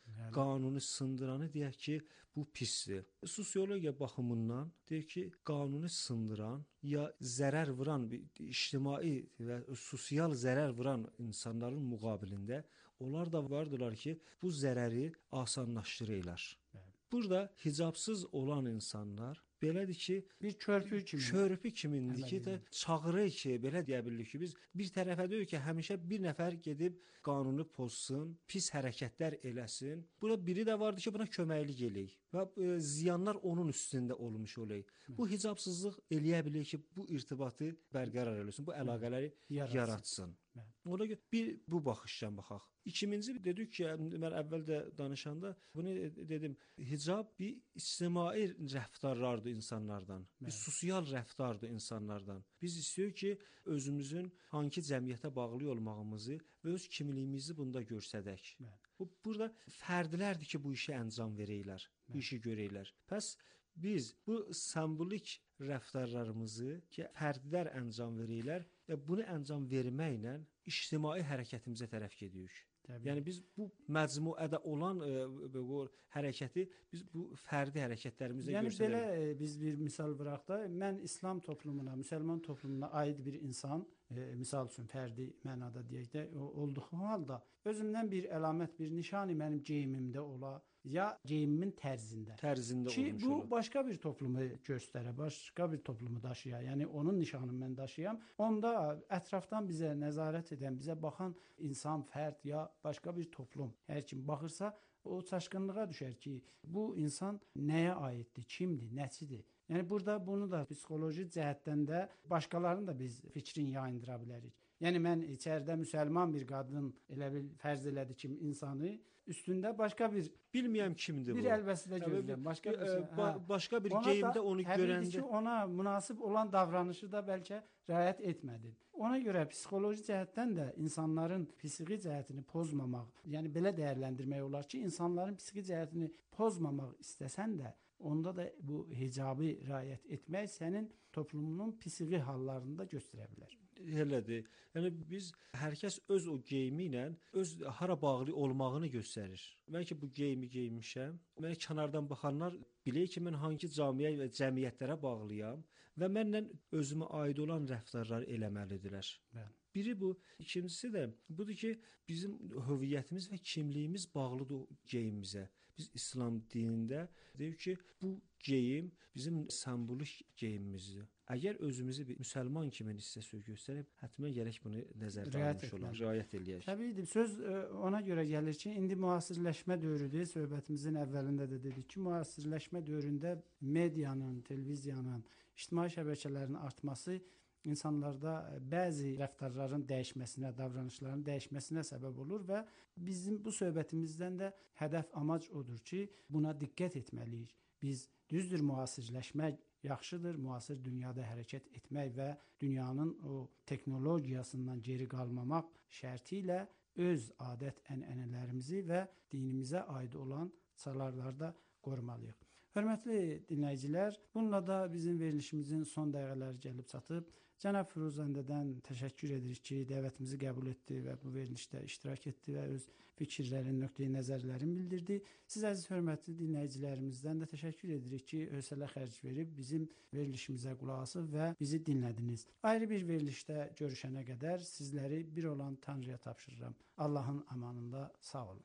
qanunu sındıranı deyək ki, bu pisdir. Sosiologiya baxımından deyək ki, qanunu sındıran ya zərər vuran, ictimai və sosial zərər vuran insanların müqabilində onlar da vardılar ki, bu zərəri asanlaşdırırlar. Burada hicabsız olan insanlar belədir ki, bir körpü kimi, körpü kimindir ki, də çağırır ki, belə deyə bilirik ki, biz bir tərəfə deyək ki, həmişə bir nəfər gedib qanunu pozsun, pis hərəkətlər eləsin. Burada biri də vardı ki, buna köməklik eləyik və e, ziyanlar onun üstündə olmuş olay. Bu hicabsızlıq eləyə bilir ki, bu irtibatı bərqərar eləsin, bu əlaqələri yaratsın. yaratsın. Ona görə bir bu baxışdan baxaq. İkinci dedik ki, mən əvvəl də danışanda bunu dedim, hicab bir ictimai rəftarlardır insanlardan, bir sosial rəftardır insanlardan. Biz istəyirik ki, özümüzün hangi cəmiyyətə bağlı olmağımızı və öz kimliyimizi bunda göstərək. Bu burada fərdlərdir ki, bu işi əncam verirlər, bu işi görürlər. Pəs biz bu simvolik rəftarlarımızı ki, fərdlər əncam verirlər və bunu əncam verməklə ictimai hərəkətimizə tərəf gedirik. Təbii. Yəni biz bu məcmuədə olan e, bu hərəkəti biz bu fərdi hərəkətlərimizdə yəni göstərək. Yəni belə e, biz bir misal vuraq da, mən İslam toplumuna, müsəlman toplumuna aid bir insan, e, misal üçün fərdi mənada deyək də, olduğu halda özümdən bir əlamət, bir nişani mənim geyimimdə ola, ya geyimimin tərzində. Tərzində ki, olmuş bu ola. başqa bir toplumu göstərə, başqa bir toplumu daşıya. Yəni onun nişanını mən daşıyam. Onda ətrafdan bizə nəzarət edən, bizə baxan insan, fərd ya başqa bir toplum hər kim baxırsa, o çaşqınlığa düşər ki, bu insan nəyə aiddir, kimdir, nəçidir? Yəni burada bunu da psixoloji cəhətdən də başqalarını da biz fikrin yayındıra bilərik. Yəni mən içəridə müsəlman bir qadın elə bil fərz elədi ki, insanı üstündə başqa bir bilməyəm kimdir bir bu. əlbəsdə görürəm. Başqa bir, e, ba başqa bir ona geyimdə da, onu görəndə görəndə ki, ona münasib olan davranışı da bəlkə riayət etmədi. Ona görə psixoloji cəhətdən də insanların psixi cəhətini pozmamaq, yəni belə dəyərləndirmək olar ki, insanların psixi cəhətini pozmamaq istəsən də, onda da bu hicabı riayət etmək sənin toplumunun psixi hallarını da göstərə bilər. Elədir. Yəni biz hər kəs öz o geyimi ilə öz hara bağlı olmağını göstərir. Mən ki bu geyimi geyinmişəm, mənə kənardan baxanlar bilir ki, mən hangi camiyə və cəmiyyətlərə bağlıyam və mənlə özümə aid olan rəftarlar eləməlidirlər. Bəli. Biri bu, ikincisi də budur ki, bizim hüviyyətimiz və kimliyimiz bağlıdır o geyimimizə. Biz İslam dinində deyir ki, bu geyim bizim simvolik geyimimizdir. Əgər özümüzü bir müsəlman kimi hissəsi göstərib, həttəmən gərək bunu nəzərdə almış olaq, riayət eləyək. Təbiidir. Söz ona görə gəlir ki, indi müasirləşmə dövrüdür. Söhbətimizin əvvəlində də dedik ki, müasirləşmə dövründə medianın, televiziyanın, ictimai şəbəkələrin artması insanlarda bəzi rəftarların dəyişməsinə, davranışların dəyişməsinə səbəb olur və bizim bu söhbətimizdən də hədəf, amac odur ki, buna diqqət etməliyik. Biz düzdür müasirləşmək yaxşıdır, müasir dünyada hərəkət etmək və dünyanın o texnologiyasından geri qalmamaq şərti ilə öz adət-ənənələrimizi və dinimizə aid olan çalarlarda qorumalıyıq. Hörmətli dinləyicilər, bununla da bizim verilişimizin son dəqiqələri gəlib çatıb. Cənab Firuzəndədən təşəkkür edirik ki, dəvətimizi qəbul etdi və bu verilişdə iştirak etdi və öz fikirlərin, nöqteyi nəzərlərini bildirdi. Siz əziz hörmətli dinləyicilərimizdən də təşəkkür edirik ki, hövsələ xərc verib bizim verilişimizə qulaq asıb və bizi dinlədiniz. Ayrı bir verilişdə görüşənə qədər sizləri bir olan Tanrıya tapşırıram. Allahın amanında sağ olun.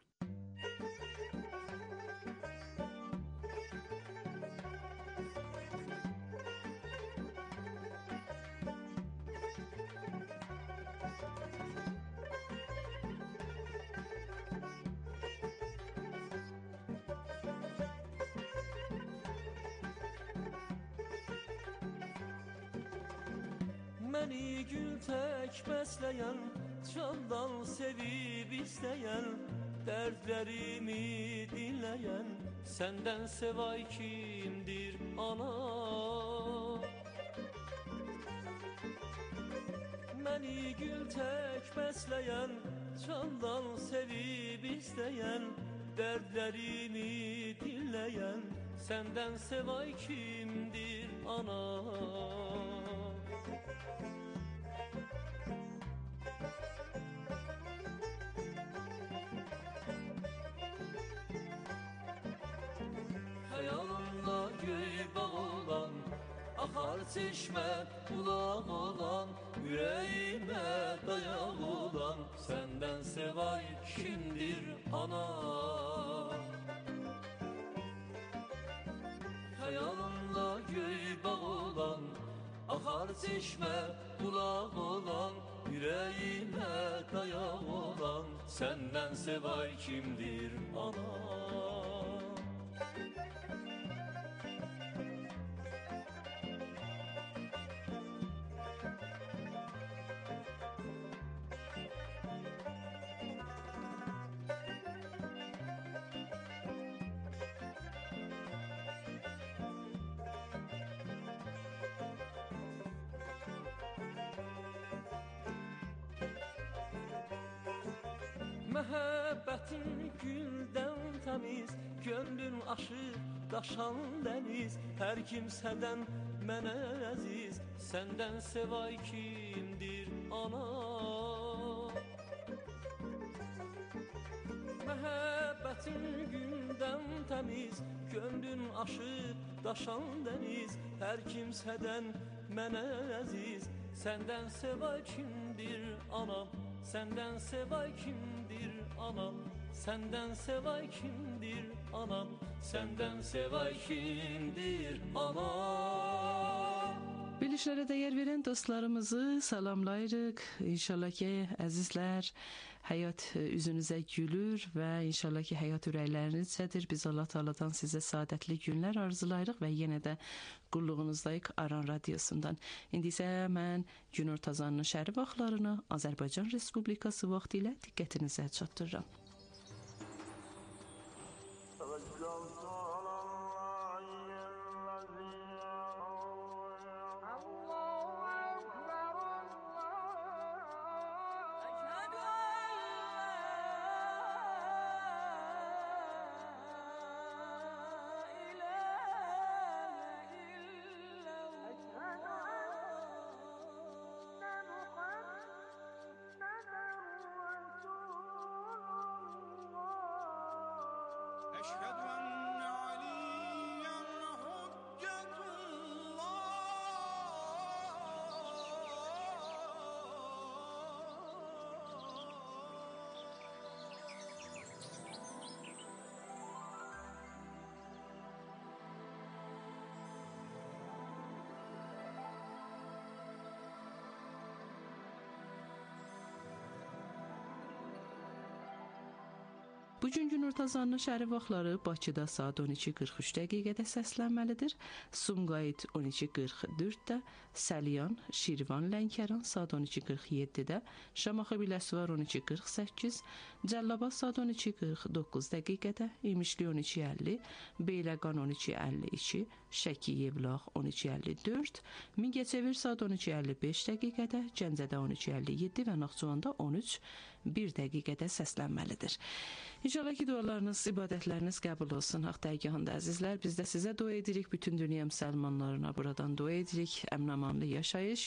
Məni gül tək bəsləyən, candan sevib istəyən, dərdlərimi dinləyən, səndən sevay kimdir ana? Məni gül tək bəsləyən, candan sevib istəyən, dərdlərimi dinləyən, səndən sevay kimdir ana? Akar çeşme bulak olan, yüreğime dayak olan, senden sevay kimdir ana? Hayalımda göy bağ olan, akar çeşme bulak olan, yüreğime dayak olan, senden sevay kimdir ana? Məhəbbətin güldən təmiz, gönlün aşır, daşan dəniz, hər kimsədən mənə əziz, səndən sevay kimdir ana? Məhəbbətin güldən təmiz, gönlün aşır, daşan dəniz, hər kimsədən mənə əziz, səndən sevay kimdir anam? Səndən sevay kimdir anam? Səndən sevay kimdir anam? Səndən sevay kimdir anam? Bilişlərə dəyər verən dostlarımızı salamlayırıq. İnşallah ki, əzizlər, həyat üzünüzə gülür və inşallah ki, həyat ürəklərinizdədir. Biz Allah Taala'dan sizə saadətli günlər arzulayırıq və yenə də qulluğunuzdayıq Aran Radiosundan. İndi isə mən gün ortazanının şəhəri vaxtlarını Azərbaycan Respublikası vaxtı ilə diqqətinizə çatdırıram. أشهد أن عليا حجة Bugün gün ortazanının şəhəri vaxtları Bakıda saat on iki qırx üç dəqiqədə səslənməlidir. Sumqayıt on iki qırx dörddə, Səliyan, Şirvan, Lənkəran saat on iki qırx yeddidə, Şamaxı Biləsuvar on iki qırx səkkiz, Cəllabad saat on iki qırx doqquz dəqiqədə, İmişli on iki əlli, Beyləqan on iki əlli iki, Şəki Yevlax on iki əlli dörd, Mingəçevir saat on iki əlli beş dəqiqədə, Gəncədə on iki əlli yeddi və Naxçıvanda on üç bir dəqiqədə səslənməlidir. İnşallah ki, dualarınız, ibadətləriniz qəbul olsun. Haq dərgahında əzizlər, biz də sizə dua edirik. Bütün dünya müsəlmanlarına buradan dua edirik. Əmin-amanlı yaşayış,